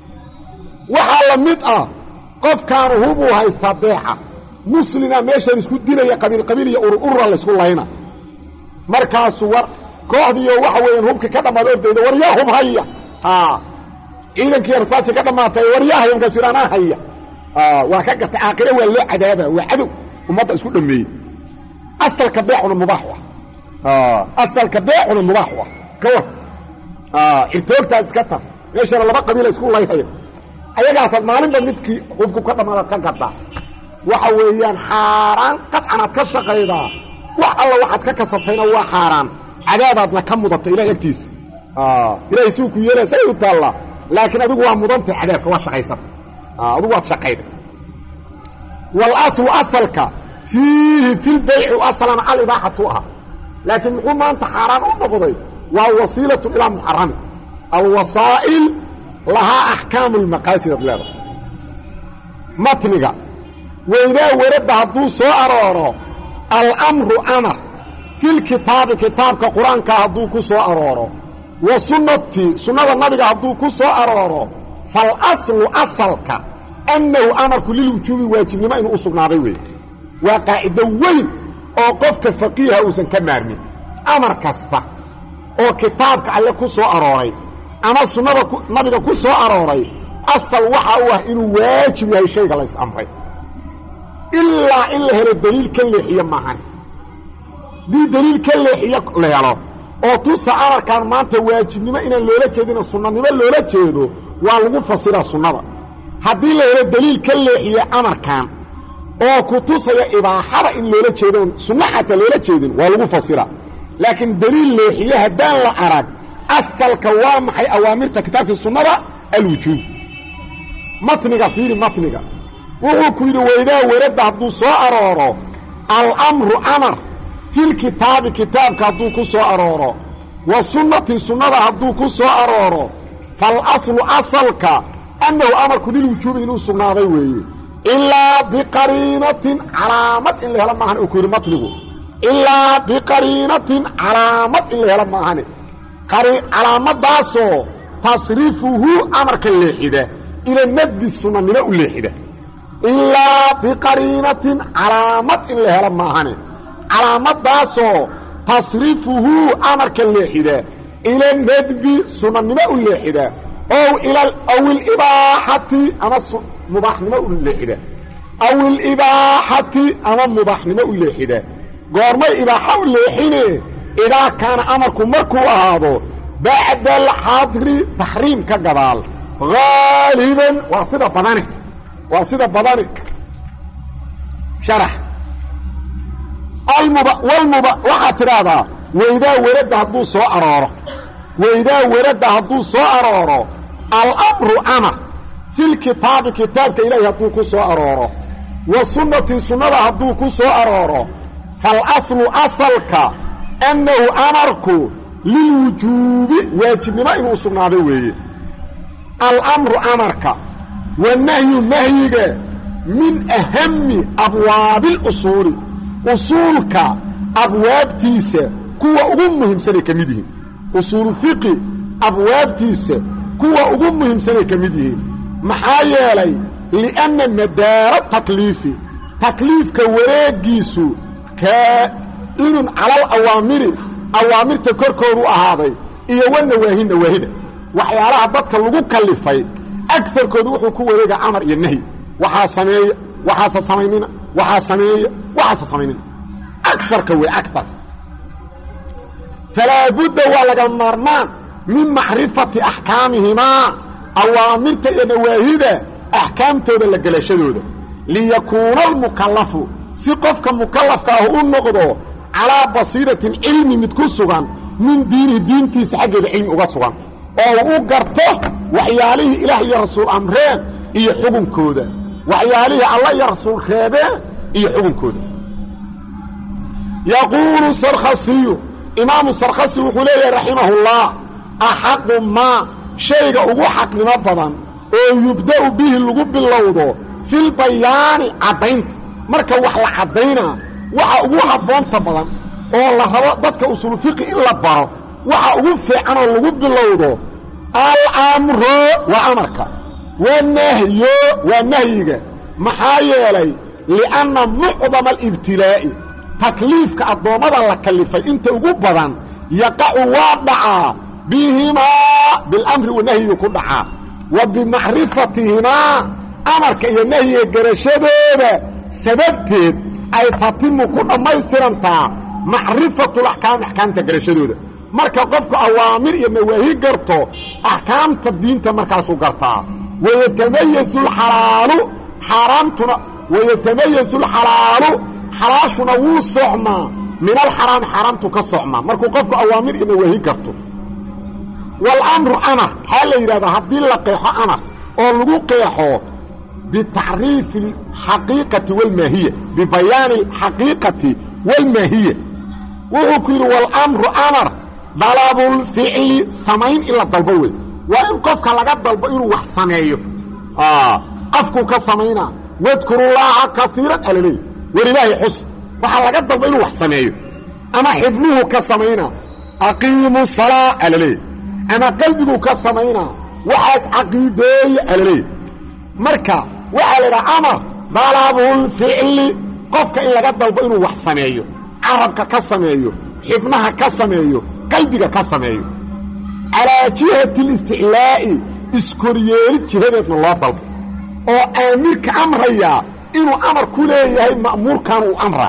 وحال ميد قف كان هو هيستبيعه مسلمنا ميشن اسكو دينيا قبيل قبيل يا اور لا اسكو لهينا markaas war kooxdiyo waxa weeyaan hubka ka dhamaadayda waryaa hub haya ah ciidankii arsaasi ka dhamaatay waryaa hayam ka sirana haya ah waa ka gata aakhire waa loo cadaaba waa cadow umada isku dhameeyay asalka beecuna mubaax آه أصل كبيع المباحوة كوه آه إرتوكتا إسكتا يشير لبا قبيلة يسكو الله يحيب أيها أصل مالين بمدكي حبكو كتا مالا كنكتا وحويان حاران قد أنا تكشى قيدا وح الله واحد ككسبتين هو حاران عذابات لكم مضبط إلى يكتيس آه إلى يسوكو يلا سيد الله لكن أدوكوا مضبط عذابك وشقي سبت آه أدوكوا شقيد والأصل أصلك فيه في البيع أصلا على إباحتها لكن نقول ما أنت حرام ونقضي ووسيلة إلى محرم الوسائل لها أحكام المقاصد الثلاثة متنقى وإذا ورد هدو سؤال الأمر أمر في الكتاب كتاب كقرآن كهدوك سؤال وسنة سنة النبي هدوك سؤال فالأصل أصلك أنه أمر كل الوجوب واجب لما إنه أصل ناريوي وقائد وين oo qofka faqiiha uusan ka maarmin amar kasta oo kitaabka alle ku soo arooray ama sunnada nabiga ku soo arooray asal waxa uu ah inuu waajib yahay shayga la is-amray illa in la helo daliil ka leexiyo maahan di daliil ka leexiyo la helo oo tusa amarkan maanta waajibnimo inaan loola jeedin sunnanimo loola jeedo waa lagu fasiraa sunnada haddii la helo daliil ka leexiyo amarkan oo ku tusaya ibaaxada in loola jeedo sunnahata loola jeedin waa lagu fasira laakiin daliil leexiyo hadaan la arag asalka waa maxay awaamirta kitaabka sunnada alwujub matniga fiiri matniga wuxuu ku yiri weydaa warada haduu soo arooro al-amru amr fil kitab kitabka haduu ku soo arooro wa sunnati sunnada haduu ku soo arooro fal aslu asalka annahu amarku lil wujub inuu sugnaaday weeye إلا بقرينة علامة اللي هلا معهن أكوير مطلقه إلا بقرينة علامة اللي هلا معهن علامة داسو تصريفه أمرك الليحدة إلى الند السنة من الليحدة إلا بقرينة علامة اللي هلا معهن علامة داسو تصريفه أمرك الليحدة ila nadbi sunanimo u leexida oo ila aw al-ibahati ama mubaahnimo u leexida aw al-ibahati ama mubaahnimo u leexida goormay ibaaha u leexine idaa kaana amarku markuu ahaado bacda al-xadri tahriim ka gadaal gaaliban waa sida badane waa sida badane sharax almuba walmuba waxaa tidhaahdaa waydaa waradda hadduu soo arooro waydaa waradda hadduu soo arooro alamru amar filkitaabi kitaabka ilaahi hadduu ku soo arooro wa sunnatii sunnada hadduu ku soo arooro falaslu asalka annahu amarku lilwujuubi waajibnimo inuu sugnaaday weeye alamru amarka wanahyu nahyiga min ahami abwaabilusuuli usuulka abwaabtiisa kuwa ugu muhiimsanay ka mid yihiin usuulu fiqi abwaabtiisa kuwa ugu muhiimsanay ka mid yihiin maxaa yeelay lianna madaara takliifi takliifka wareegiisu kaa'inun cala alawaamiri awaamirta korkoodu ahaaday iyo wanawaahi nawaahida waxyaalaha dadka lagu kallifay agarkoodu wuxuu ku wareega amar iyo nahyi waxaa sameeya waxaasa samaynina waxaa sameeya waxaasa samaynina agarka wey agar falaa budda waa laga maarmaan min macrifati axkaamihimaa awaamirta iyo nawaahida axkaamtooda la gelashadooda liyakuuna almukallafu si qofka mukallafka ah u noqdo calaa basiiratin cilmi mid ku sugan min diinihi diintiisa xaggeeda cilmi uga sugan oo u garto waxyaalihii ilaah iyo rasuul amreen iyo xukunkooda waxyaalihii alla iyo rasuul reebeen iyo xukunkooda yaquulu sarkhasiyu imaamu sarkhasi wuxuu leeyahay raximahullah axaqu maa shayga ugu xaqnimo badan oo yubda'u bihi lagu bilowdo filbayaani caddaynta marka wax la caddaynaa waxa ugu habboonta badan oo la rabo dadka usuulu fiqi in la baro waxa ugu fiican oo lagu bilowdo al-amru waa amarka wanahyo waa nahyiga maxaa yeelay lianna mucdama alibtilaa'i takliifka addoommada la kallifay inta ugu badan yaqacu waa dhacaa bihimaa bilamri wanahyiga ku dhacaa wa bimacrifatihimaa amarka iyo nahyiga garashadooda sababteed ay tatimu ku dhammaystirantaa macrifatulaxkaam axkaamta garashadooda marka qofku awaamir iyo nawaahi garto axkaamta diinta markaasuu gartaa wayatamayazu alxalaalu xaaraamtuna wayatamayazu alxalaalu xalaashuna wuu socmaa min alxaraam xaaraamtu ka socmaa markuu qofku awaamir iyo nawaahi garto waalamru amar maxaa la yidhahdaa haddii la qeexo amar oo lagu qeexo bitacriifi alxaqiiqati waalmaahiya bibayaani alxaqiiqati waalmaahiya wuxuu ku yidhi waalamru amar dalabulficli samayn in la dalbo wey waa in qofka laga dalbo inuu wax sameeyo afkuu ka samaynaa wadkurullaaha kaiiran alaleey war ilaahay xus waxaa laga dalbo inuu wax sameeyo ama xibnuhu ka samaynaa aqiimu salaa alaleey ama qalbiguu ka samaynaa waxaas caqiideeye alaleey marka waxaa la idhaha amar dalabulficli qofka in laga dalbo inuu wax sameeyo carabka ka sameeyo xibnaha ka sameeyo qalbiga ka sameeyo calaa jihati listiclaa'i iskoryeelid jihadeedna loo dalbo oo aamirka amrayaa inuu amar ku leeyahay ma'muurkan uu amra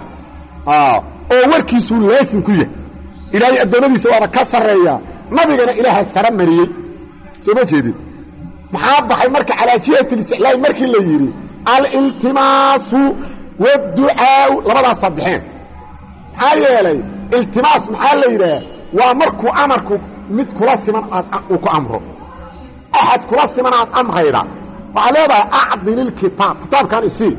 oo warkiisuu laasim ku yahay ilaahay addoonnadiisa waana ka sarreeyaa nabigana ilaaha sara mariyey soo ma jeedin maxaa baxay marka calaa jihati listiclaa'i markii la yidhi aliltimaasu waadducaa'u labadaasaa baxeen maxaa yeelay iltimaas maxaa la yidhaah waa markuu amarku mid kula siman aad uu ku amro axad kula siman aad amrayda waxaa leedahay acdililkitaab kitaabkan isii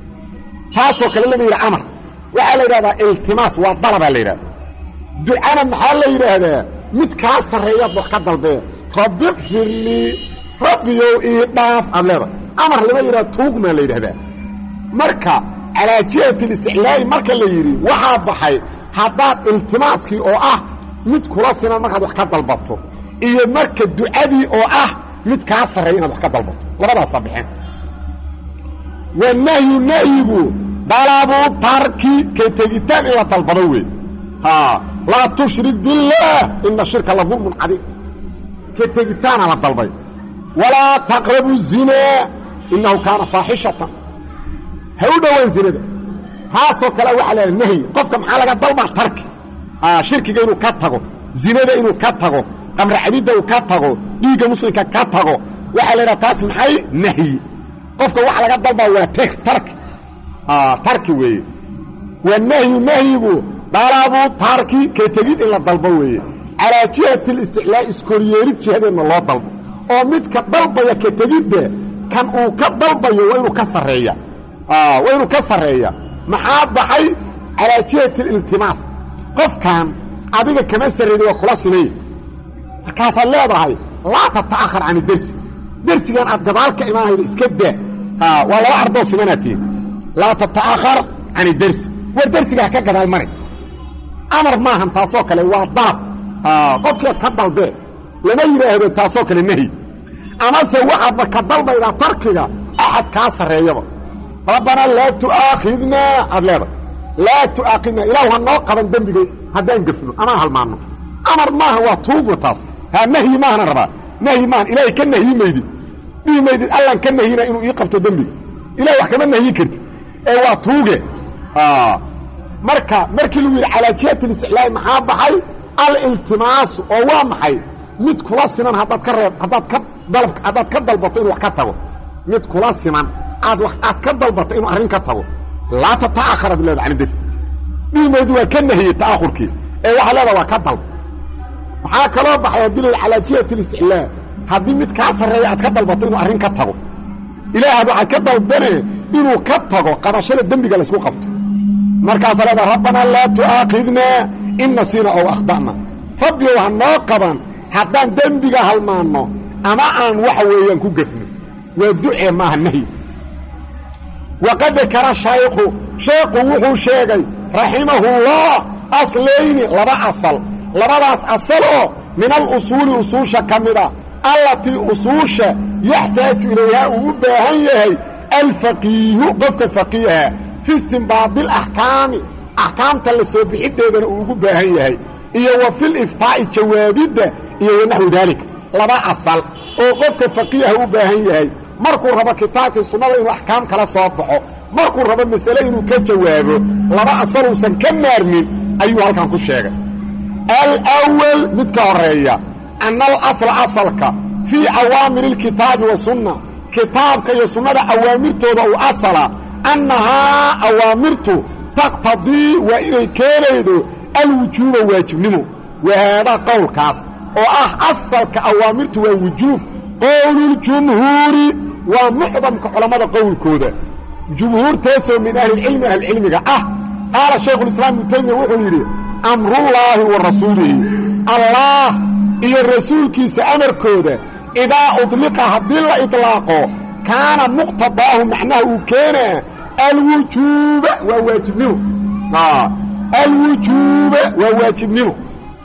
taasoo kale lama yidhaha amar waxaa la yidhahdaa iltimaas waa dalabaa la yidhahda ducana maxaa la yidhaahdaa mid kaa sarreeyaad wax ka dalbee rabbi kfir lii rabbiyow ii dhaaf aad leedahay amar lama yidhaha tuugmaa la yidhahdaa marka calaa jihati listiclaa'i marka la yidhi waxaa baxay haddaad iltimaaskii oo ah mid kula siman markaad wax ka dalbato iyo marka ducadii oo ah mid kaa sarreeya inaad wax ka dalbato labadaasaa baxeen wanahyu nahyigu dalabu tarki ka tegitaan in la dalbado wey laa tushrik billaah ina shirka la dulmun cadiim ka tegitaana la dalbay walaa taqrabu zinaa inahu kaana faaxishatan ha u dhowaan zinada taasoo kale waxaa leedahay nahyi qofka maxaa laga dalbaa tarki shirkiga inuu ka tago zinada inuu ka tago qamra cabidda uu ka tago dhiigga muslimka ka tago waxaa leedaha taas maxay nahyi qofka waxa laga dalbaa waa tarki tarki weeye waa nahyu nahyigu dalabu tarki ka tegid in la dalbo weeye calaa jihati listiclaa iskoryeerid jihadeedna loo dalbo oo midka dalbaya ka tegidda kan uu ka dalbayo waa inuu ka sarreeya waa inuu ka sarreeya maxaa baxay calaa jihati iltimaas qofkan adiga kama sarreeyay waa kula simay markaasaad leedahay laa tata'akhar can dersi dersigan aad gadaal ka imaanayda iska daa waa laba ardoo simanaatiin laa tata'akhar can dersi war dersigaa ka gadaal mari amar maahan taasoo kale waa dalab qofkeed ka dalbee lama yidhaahdo taasoo kale nahyi amase waxaadba ka dalbaydaa tarkiga axad kaa sarreeyaba rabbanaa laa tu'aakhidnaa aad leedahay laa tu'aakhidnaa ilaahu ha noo qaban dembigay haddaan gefno amaan halmaanno amar maaha waa tuugma taas haa nahyi maahana rabaa nahyi maahan ilaahay ka nahyi maydid dhihi maydid allan ka nahyina inuu ii qabto dembiga ilahay wax kama nahyin kartid ee waa tuuge marka markii lagu yidhi calaa jihati listiclaa'i maxaa baxay aliltimaasu oo waa maxay mid kula siman haddaad ka reeb haddaad ka dalab haddaad ka dalbato inuu wax ka tago mid kula siman aad aad ka dalbato inuu arrin ka tago laa tata'akhara bilaad can dersi dhihi maydi waa ka nahiyey ta'akhurkii ee waxaa leedaha waa ka dalb maxaa kaloo baxay haddii la calaa jihati listiclaa haddii mid kaa sarreeya aad ka dalbato inuu arrin ka tago ilaahaad waxaad ka dalbane inuu ka tago qabashada dembiga laysku qabto markaasaa leedaha rabbanaa laa tu'aakhidnaa in nasiina ow akhda'na rabbiyow ha noo qaban haddaan dembiga halmaanno ama aan waxa weeyaan ku gefno waa ducee maaha nahyi waqad dakara shaykhu sheekhu wuxuu sheegay raximahullah aslayni laba asal labadaas asaloo min alusuuli usuusha ka mida allatii usuusha yaxtaaju ilayhaa uu u baahan yahay alfaqiihu qofka faqiiha fi istinbaadi alaxkaami axkaamta la soo bixiddeedana uu ugu baahan yahay iyo wa filiftaa'i jawaabidda iyo wanaxwi daalika laba asal oo qofka faqiiha u baahan yahay markuu rabo kitaabkii sunnada inuu axkaam kala soo baxo markuu rabo masale inuu ka jawaabo laba asal uusan ka maarmin ayuu halkan ku sheegay alwal mid ka horeeya ana alasla asalka fii awaamiri alkitaabi wasunna kitaabka iyo sunnada awaamirtooda uu asala annahaa awaamirtu taqtadii waa inay keenaydo alwujuuba waajibnimo wahaadaa qowlkaas oo ah asalka awaamirtu waa wujuub qowluljumhuuri waa mucdamka culammada qowlkooda jumhuurtaasoo min ahlilcilmi ahlilcilmiga ah qaala shaykhulislaam ibnu taymiya wuxuu yidhi amrullaahi wa rasuulihi allaah iyo rasuulkiisa amarkooda idaa udliqa haddii la idlaaqo kaana muqtadaahu macnaha uu keenaa alwujuuba waa waajibnimo alwujuuba waa waajibnimo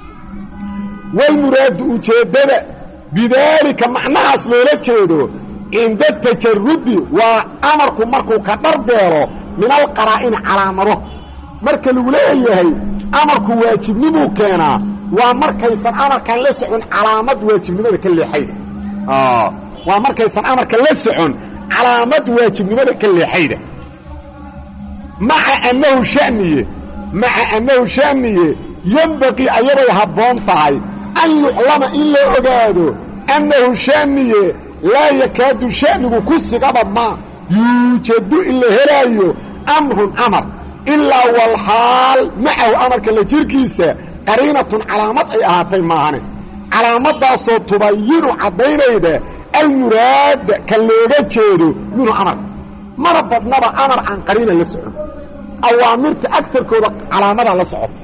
walmuraadu ujeeddada bidaalika macnahaas loola jeedo cinda tajarudi waa amarku markuu ka dharbeelo min alqaraa'ini calaamado marka lagu leeyahay amarku waajibnimuu keenaa waa markaysan amarkan la socon calaamad waajibnimada ka leexayda waa markaysan amarka la socon calaamad waajibnimada ka leexayda maca annahu shaniye maca annahu shaniye yembaqii ayaday habboon tahay an yuclama in la ogaado annahu shaniye laa yakaadu shanigu ku sigaba ma yuujadu in la helaayo amrun amar ilaa walxaal macahu amarka la jirkiisa qariinatun calaamad ay ahaatay maahane calaamadaasoo tubayinu caddaynayda almuraada ka looga jeedo minhu amar mara badnaba amar aan qariina la socon awaamirta agarkooda calaamadaa la socota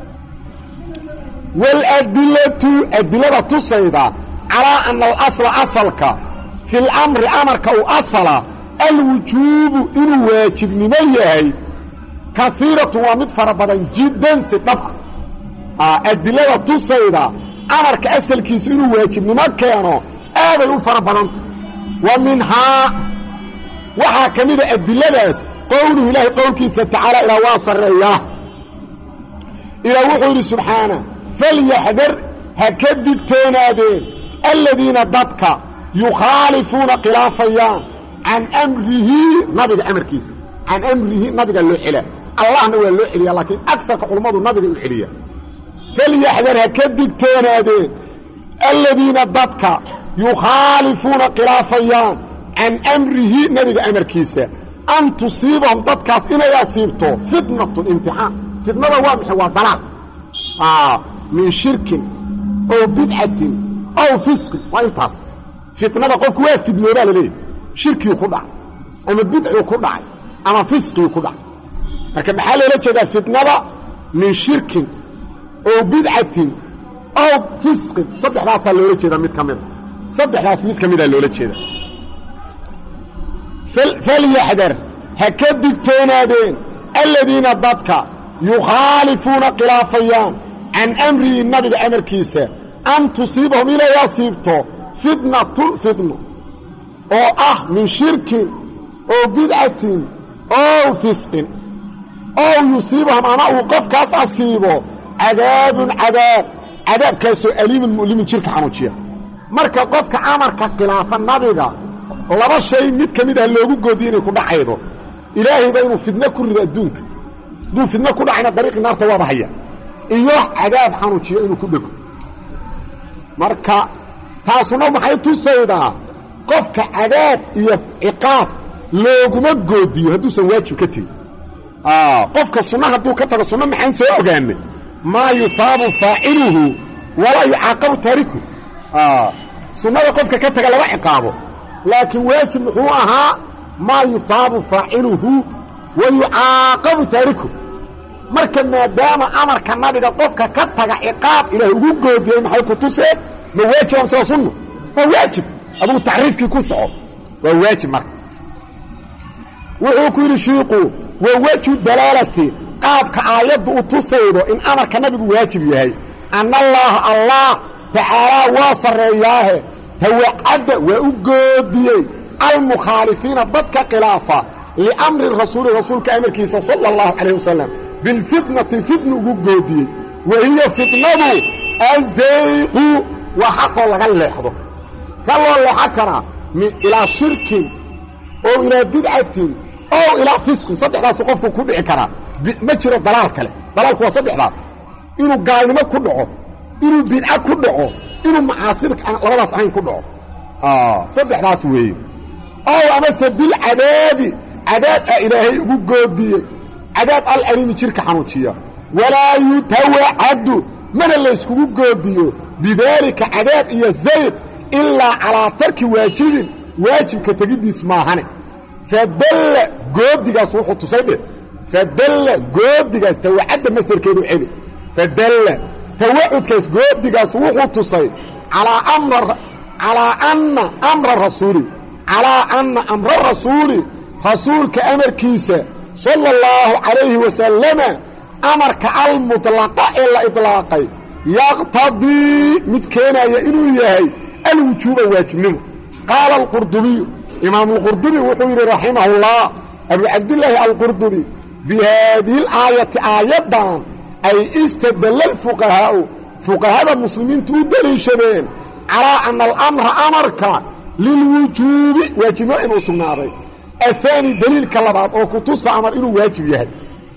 waaladilatu adilada tusayda calaa ana alasla asalka fi lamri amarka u asala alwujuubu inuu waajibnimo yahay kaiiratun waa mid fara badan jiddan si dhab ah adilada tusayda amarka asalkiisu inuu waajibnimo keeno aaday u fara badanta wa minhaa waxaa ka mida adiladaas qowluhu ilaahay qowlkiisa tacaala ilaa waa sarreeyaa إلى وحور سبحانه فليحذر هكذب تونادين الذين ضدك يخالفون خلافيان عن أمره نبي أمر كيس عن أمره نبي اللوحلة الله نوى اللوحلية لكن أكثر علماء نبي اللوحلية فليحذر هكذب تونادين الذين ضدك يخالفون خلافيان عن أمره نبي أمر كيس أن تصيبهم ضدكاس إنا يصيبته فتنة امتحان فتنة وامح وضلال آه من شرك أو بدعة أو فسق وينتص فتنة قفك وافد نورال ليه شرك يكودع أما بدع يكودع أما فسق يكودع لكن بحال لك فتنة من شرك أو بدعة أو فسق صدح راسا اللي لك هذا ميت كامل صدح راس ميت كامل اللي لك هذا فليحذر هكذب تونادين الذين ضدك يخالفون خلافيان عن أمر النبي أمر كيسة أن تصيبهم إلى يصيبته فتنة فتنة أو أه من شرك أو بدعة أو فسق أو يصيبهم أنا أوقف كاس أصيبه عذاب عذاب عذاب كاسو أليم المؤلم من شرك حنوشيه مركا قفك عمرك خلاف النبي laba shay mid kamid ah loogu goodiyay ku dhacaydo ilaahay baa inuu fidna ku rido adduunka duu fidna ku dhacayna dariiq naarta waa bahaya iyo cadaab xanuujiyo inuu ku dhago marka taasuna maxay tusaydaa qofka cadaab iyo ciqaab looguma goodiyo hadduu san waajib ka tagi ah qofka sunna hadduu ka tago sunna maxaan soo ogaanay ma yusabu fa'iluhu wala yu'aqabu tariku ah sunnada qofka ka taga laba ciqaabo لكن واجب محوها ما يثاب فاعله ويعاقب تاركه marka maadaama amarka nabiga qofka ka taga ciqaab ilaahay ugu goodiyay maxay ku tusay ma waajib ama sunno ma waajib abu taariifki ku soco waa waajib marka wuxuu ku yiri sheeqo waa waajib dalalati qaabka aayadu u tusaydo in amarka nabigu waajib yahay an allah allah ta'ala wasariyaahe توعد وأجودي المخالفين ضدك خلافة لأمر الرسول الرسول كأمر كيسا صلى الله عليه وسلم بالفتنة فتنة أجودي وهي فتنة الزيق وحق الله قال لحظه قال الله حكرا إلى شرك أو إلى بدعة أو إلى فسق صدح راس وقفه كل عكرا مجرى ضلال كله ضلال هو صدح راس إنه قال ما كله إنه بدعة كله إنه معاصرك أنا لباس عين كله آه صدح راس وين أو أمس بالعذاب عذاب إلهي وجودي عذاب الأليم شرك حنوشية ولا يتوعد من اللي يسكو جودي بذلك عذاب يزيد إلا على ترك واجب واجب كتجد اسمه فدل جودي جالس روحه تصيبه فدل جودي جالس توعد مستر كيدو حلي فدل توعد كيس جودي جالس روحه تصيب على أمر على أن أمر الرسول على أن أمر الرسول رسول كأمر كيسة صلى الله عليه وسلم أمر كالمطلقة إلا إطلاقي يقتضي متكينا يئنو يهي الوجوب واجب منه قال القرطبي إمام القرطبي وحوير رحمه الله أبي عبد الله القرطبي بهذه الآية آية أي استدل الفقهاء فقهاء المسلمين تودلي شبين على أن الأمر أمرك للوجوب واجب إنه سناري الثاني دليل كلمات أو كتوس أمر إنه واجب يهي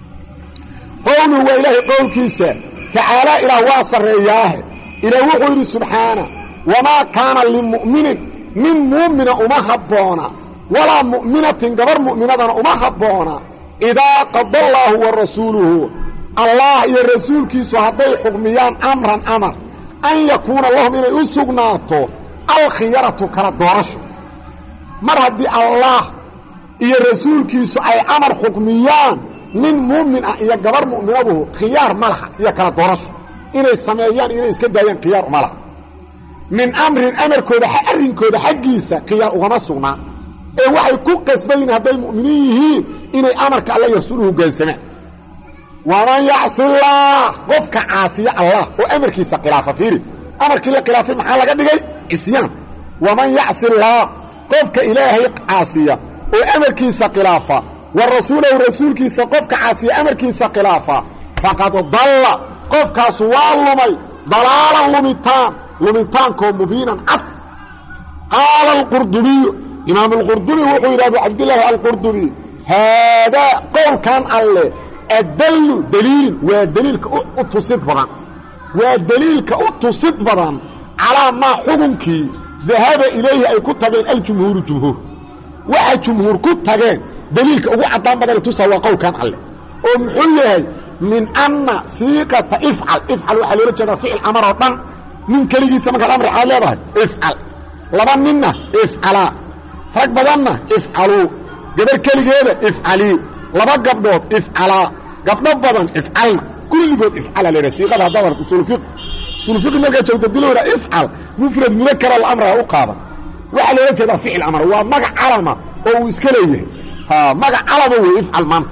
قوله وإله قول كيسا تعالى إلى واصر إياه إلى وحير سبحانه وما كان للمؤمن من مؤمن أما هبونا ولا مؤمنة قبر مؤمنة أما هبونا إذا قضى الله ورسوله الله يا رسول كيسو هدي حكميان أمرا أمر أن يكون الله من يسقناته الخيارة كالدورش مر هدي الله يا رسول كيسو أي أمر حكميان من مؤمن يا قبر مؤمنه خيار ملح يا كالدورش إنه السمايان إنه إسكدايان خيار ملح من أمر أمر كود حرين كود حقيسة خيار وغمسونا إيه وحي كوكس بين هدي المؤمنين إنه أمرك الله يرسوله قيسنا ومن يعصي الله قفك عاصي الله وأمر كيسة قلافة فيري أمر كيسة قلافة محالة قد قي إسيان ومن يعصي الله قفك إلهي عاصية وأمر كيسة قلافة والرسول والرسول كيسة قفك عاصية أمر كيسة قلافة فقد ضل qofkaas waa lumay dalaalan lumitaan lumitaanko mubiinan cad qaala alqurdubiyu imaam alqurdubi wuxuu yidhi abu cabdillaahi alqurdubi haadaa qowlkan alle adallu daliilin waa daliilka u tusid badan waa daliilka u tusid badan calaa maa xukunkii dahaba ilayhi ay ku tageen aljumhuuru jumhuur waxay jumhuur ku tageen daliilka ugu caddaan badana tusaa waa qowlkan alle oo muxuu yahay min anna siiqata ifcal ifcal waxaa loola jeedaa ficil amar oo dhan nin keligiisa markaad amri xaad leedahay ifcal laba ninna ifcalaa rag badanna ifcaluu gabar keligeeda ifcalii laba gabdhood ifcalaa gabdho badan ifcalna kulligood ifcala leedahay siiqada haddaad usulfiq usulfiqi markaa joogta dilowna ifcal mufrad mudakara alamraa u qaadan waxaa loola jeedaa ficil amar waa magac calama oo uu iska leeyahay ha magac calama wey ifcal maanta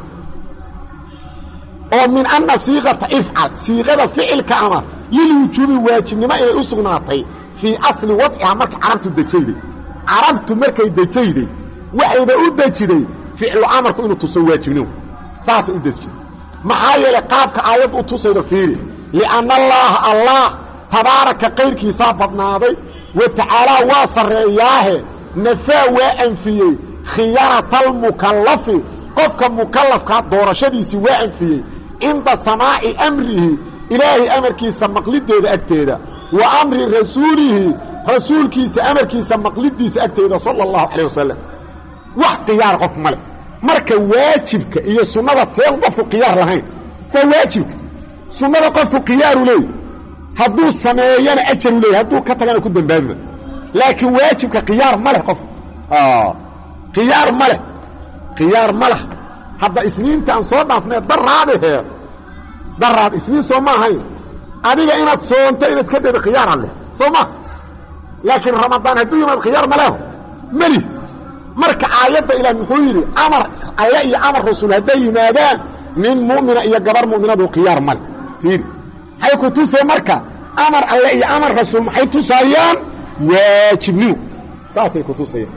oo min anna siiqata ifcal siiqada ficilka amar lilwujuubi waajibnimo inay u sugnaatay fii asli wadciha marka carabtu dejayday carabtu markay dejayday waxayba u dejiday ficlu amarku inuu tuso waajibnimo saasay u dejiday maxaa yeelay qaabka aayadda u tusaydo fiiri lianna allaaha allah tabaaraka qayrkiisaa badnaaday wa tacaalaa waa sarreeyaahe nafaa waa anfiyey khiyaratalmukallafi qofka mukallafkaa doorashadiisii waa anfiyey cinda samaaci amrihi ilaahay amarkiisa maqlideeda agteeda wa amri rasuulihi rasuulkiisa amarkiisa maqlidiisa agteeda sala allahu calayh wasalam wax khiyaar qof male marka waajibka iyo sunnada teen qofku khiyaar lahayn waa waajibka sunnada qofku khiyaaru leeyahy hadduu sameeyana ajaru leeyahy hadduu ka tagana ku dambaabiba laakiin waajibka khiyaar ma leh qofku khiyaar ma leh khiyaar ma leh hadda isniinta aan soo dhaafnee daraadahee daraad isniin soo ma ahayn adiga inaad soonto inaad ka dhedo khiyaara leh soo ma laakiin ramadaan hadduu yimaad khiyaar ma leho meli marka aayadda ilaah muxuu yidhi amar alle iyo amar rasuul hadday yimaadaan nin mu'mina iyo gabar mu'minadu khiyaar male fiiri maxay ku tusee marka amar alle iyo amar rasuul maxay tusaayaan waajibnimo saasay ku tusayaan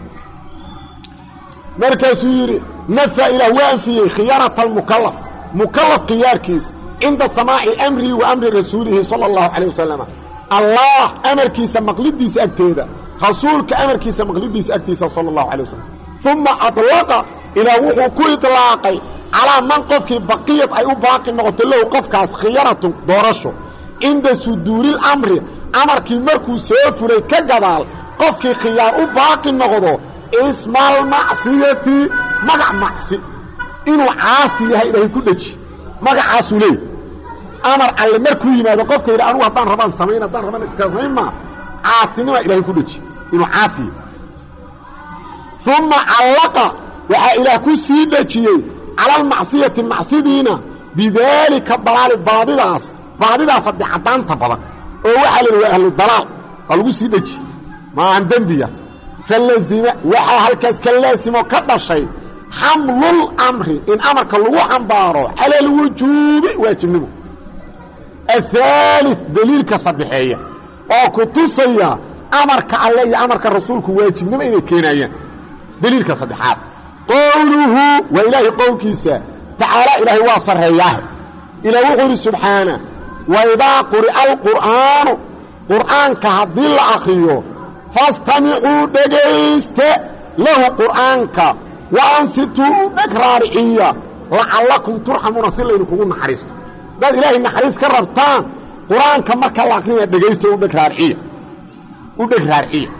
markaasuu yidhi nafa ilaah waa anfiyey khiyaarata almukallaf mukallaf khiyaarkiisa cinda samaaci amrihi wa amri rasuulihi sala allahu calayh wasalam allah amarkiisa maqlidiisa agteeda rasuulka amarkiisa maqlidiisa agtiisa sala allahu calay wasalam uma adlaqa ilaah wuxuu ku idlaaqay calaa man qofkii baqiyad ay u baaqi noqoto lahu qofkaas khiyaratun doorasho cinda suduuri lamri amarkii markuu soo fulay ka gadaal qofkii khiyaar u baaqi noqdo ismaalmacsiyati magac macsi inuu caasi yahay ilaahay ku dheji magacaasuu leey amar alle markuu yimaado qofka yidhi anugu haddaan rabaan samayn haddaan rabaan iska samaynmaa caasinima ilaahay ku dheji inuu caasi yahay uma callaqa waxaa ilaah ku sii dhejiyey cala almacsiyati macsidiina bidaalika dalaali baadidaas baadidaas haddii caddaanta badan oo waxaa la yidhi waa ahlu dalaal waa lagu sii dheji maahan dembiya falazima waxaa halkaas ka laasimo ka dhashay xamlul amri in amarka lagu xambaaro cala alwujuubi waajibnimo ahaali daliilka saddexeeya oo ku tusaya amarka alle iyo amarka rasuulku waajibnimo inay keenayaan daliilka saddexaad qowluhu waa ilaahay qowlkiisa tacaala ilaahay waa sarreeyaahe ilaah wuxuu yidhi subxaana waidaa quri'a alqur'aanu qur'aanka haddii la akhriyo fastamicuu dhegayste lahu qur'aanka wa ansituu u dheg raariciya lacallakum turxamuuna si laydinkugu naxariisto haddaad ilaahay naxariis ka rabtaan qur-aanka marka la akrinaya dhegaysta u dheg raariciya u dheg raariciya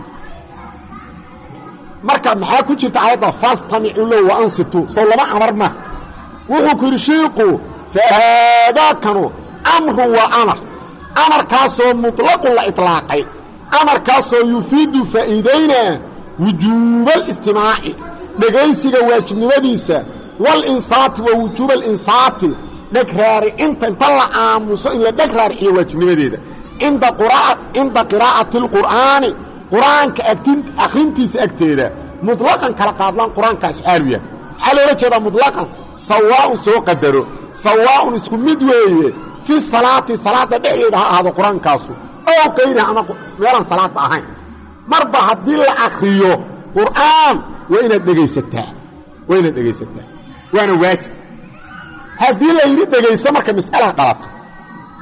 marka maxaa ku jirta aayadda fastamicuu lahu wa ansituu sow lama amar ma wuxuu ku yidhi shiiqu fa haadaakanu amrun waa amar amarkaasoo mutlaqun la itlaaqay amarkaasoo yufiidu faa'iidaynaa wujuubalistimaaci dhegaysiga waajibnimadiisa walinsaati wa wujuuba alinsaati dheg raaricinta inta la aamuso in la dheg raariciyo waajibnimadeeda cinda qiraa'ati alqur'aani qur-aanka akhrintiisa agteeda mutlaqan kala qaadlaan qur-aankaas xaalu yahay maxaa loola jeedaa mutlaqan sawaa'un soo qadaro sawaa'un isku mid weeye fi salaati salaadda dhexdeeda ha ahaado qur-aankaasu ow kayriha ama meelaan salaadda ahayn marba haddii la akriyo qur'aan waa inaad dhegaysataa waa inaad dhegaysataa waana waajib haddii la yidhi dhegayso marka mas'alaa dhalata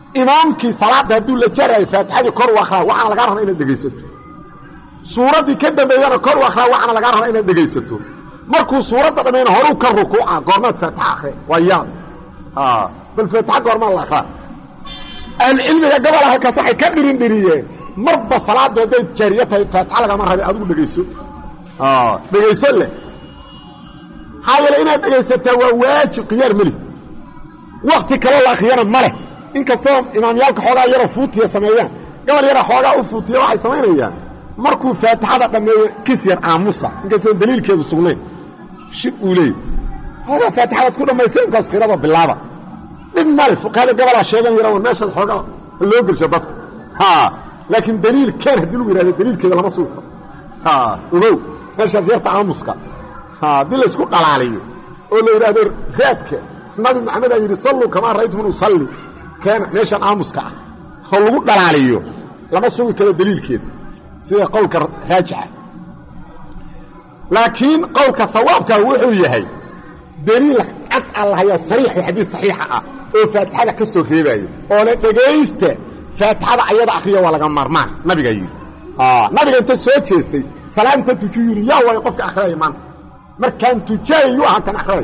imaamkii salaada hadduu la jarayo faatixadii kor u akhraa waxaana lagaa rabaa inaad dhegaysato suuraddii ka dambeeyana kor u akhraa waxaana lagaa rabaa inaad dhegaysato markuu suuradda dhammayna horuu ka rukuuca goormaad faatixa akhre waa yaab bal faatixa goormaa la akhraa ahlucilmiga gobol halkaas waxay ka dhirin dhiriyeen marba salaaddu hadday jaariya tahay faatixa lagama rabe adigu dhegayso dhegayso leh maxaa yeele inaad dhegaysataa waa waajib khiyaar meli wakti kaloo la akhriyana ma leh in kastoo imaamyaalka xoogaa yaroo fuutiya sameeyaan gobol yara xoogaa u fuutiya waxay samaynayaan markuu faatixada dhammeeyo kis yar aamusa inkastoon daliilkeedu sugnayn shib uu leeyay xoogaa faatixadaad ku dhammaysa inkaas qirada bilaaba dhib male fuqahada gobolaa sheegan yara war meeshaas xoogaa loo gelsho dadka haa laakiin daliil keen haddii lagu yidhahdo daliilkeeda lama sugi karo haa ogow meeshaas yarta aamuska haa haddii laysku dhalaaliyo oo la yidhaahdo raadka nabi maxamed aa yidhi salluu kamaa ra'aytumun usalli keena meeshan aamuska ah oo lagu dhalaaliyo lama sugi karo daliilkeeda sida qowlka raajixa laakiin qowlka sawaabka wuxuu yahay daliil cad allahayo sariix oo xadiis saxiixa ah oo faatixada ka soo reebaayo oo la dhegaysta faatixada ayada akhriya waa laga maarmaan nabiga yidhi nabiga inta soo jeestay salaanta tuju yidhi yaa way qofka akhriyay maanta markaan tujaayuu ahaa kan akhriyay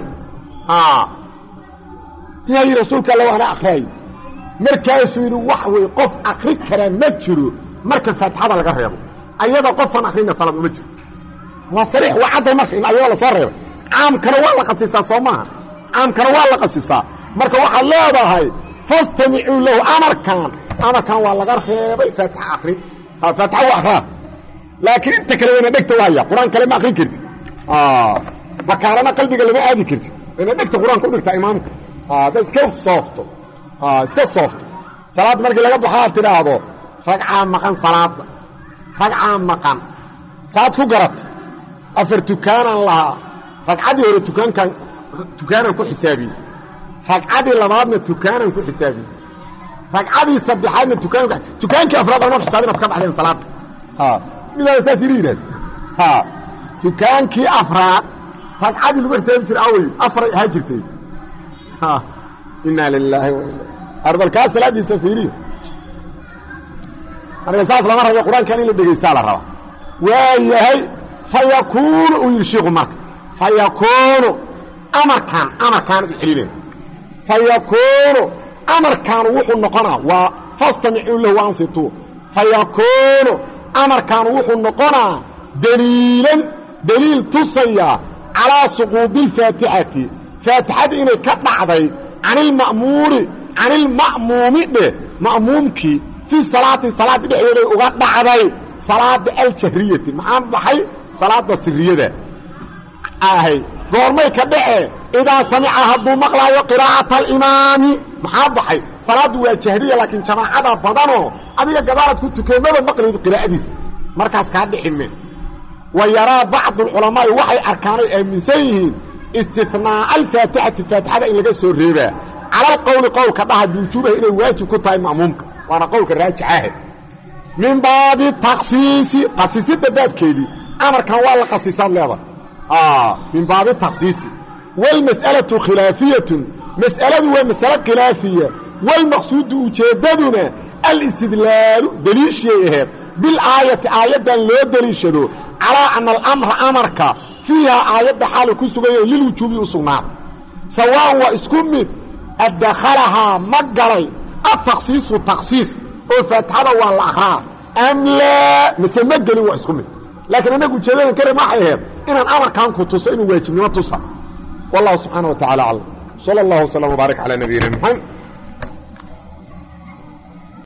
yaa yidhi rasuulka alla waana akhriyay markaasuu yidhi wax way qof akhri karaa ma jiro marka faatixada laga reebo ayada qofan akhrina salaad uma jiro waa sariix waa cadday marka in ayada la soo reebay caamkana waa la qasisaa soo maaha caamkana waa la qasisaa marka waxaad leedahay fastamicuu lahu amarkan amarkan waa laga reebay faatixa akhri faatixa waa akhraa laakiin inta kale wayna dhegta waaya qur-aan kale ma akhrin karti bakaarana qalbiga lama aadi karti wayna dhegta qur-aanka u dhigtaa imaamka haddaad iska soofto iska soofto salaad markii laga baxo aad tidhaahdo ragcaa maqan salaada ragcaa maqan saad ku garata afar tukaanaan lahaa ragcaddii hore tukaankaan tukaanaan ku xisaabiyey ragcaddii labaadna tukaanaan ku xisaabiyey ragcaddii saddexaadna tukaan tukaankii afraad aanoo xisaabin ad ka baxdeen salaadda midaada saas yidhi yidhahd tukaankii afraad ragcaddii lagu xisaabi jira awey afaray ahaa jirtay inaa lilaahi wa ina arbalkaa salaaddiisa fiiriyo marka saas lama rabo qur-aankan in la dhegaystaa la rabaa waa yahay fa yakuunu uu yidhi shiiku marka fa yakuunu amarkaan amarkaanad u celineen fa yakuunu amarkaanu wuxuu noqonaa waa fastamicuu lahu ansituu fa yakuunu amarkaanu wuxuu noqonaa daliilan daliil tusaya calaa suquubi alfaatixati faatixadii inay ka dhacday can ilma'muuri can ilma'muumi dheh ma'muumkii fii salaati salaadda dhexdeeday uga dhacday salaada aljahriyati maxaa baxay salaada siriyada ahay goormay ka dhace idaa samica hadduu maqlaayo qiraa'ata alimaami maxaa baxay salaaddu waa jahriya laakiin jamaacada badanoo adiga gadaalaad ku tukeen maba maqlaydo qiraa'adiisa markaas kaa dhixime wa yaraa bacdu alculamaa'i waxay arkaanay aaminsan yihiin istinaa'a alfaatixati faatixada in laga soo reebaa cala alqowli qowlka dhaha biwujuubaha inay waajib ku tahay ma'muumka waana qowlka raajicahe min baabi takhsiisi khasiisidda baabkeedii amarkan waa la khasiisaad leeda min baabi takhsiisi waalmas'alatu khilaafiyatun mas'aladu waa mas'alo khilaafiya waalmaqsuudu ujeeddaduna alistidlaalu deliishiyay aheed bilaayati aayaddan loo deliishado calaa ana alamra amarka fiihaa aayadda xaalu ku suganyaho lilwujuubi u sugnaada sawaan waa isku mid addakhalahaa ma galay atakhsiisu takhsiis oo faatixada waa la akhraa am laa mise ma gelin waa isku mid laakiin annagu ujeedadan kare maxay ahayd inaan amarkan ku tuso inuu waajibnimo tusa wallahu subxaana wa tacala aclam sala allahu wasalam wbaarak calaa nabiyina maxamed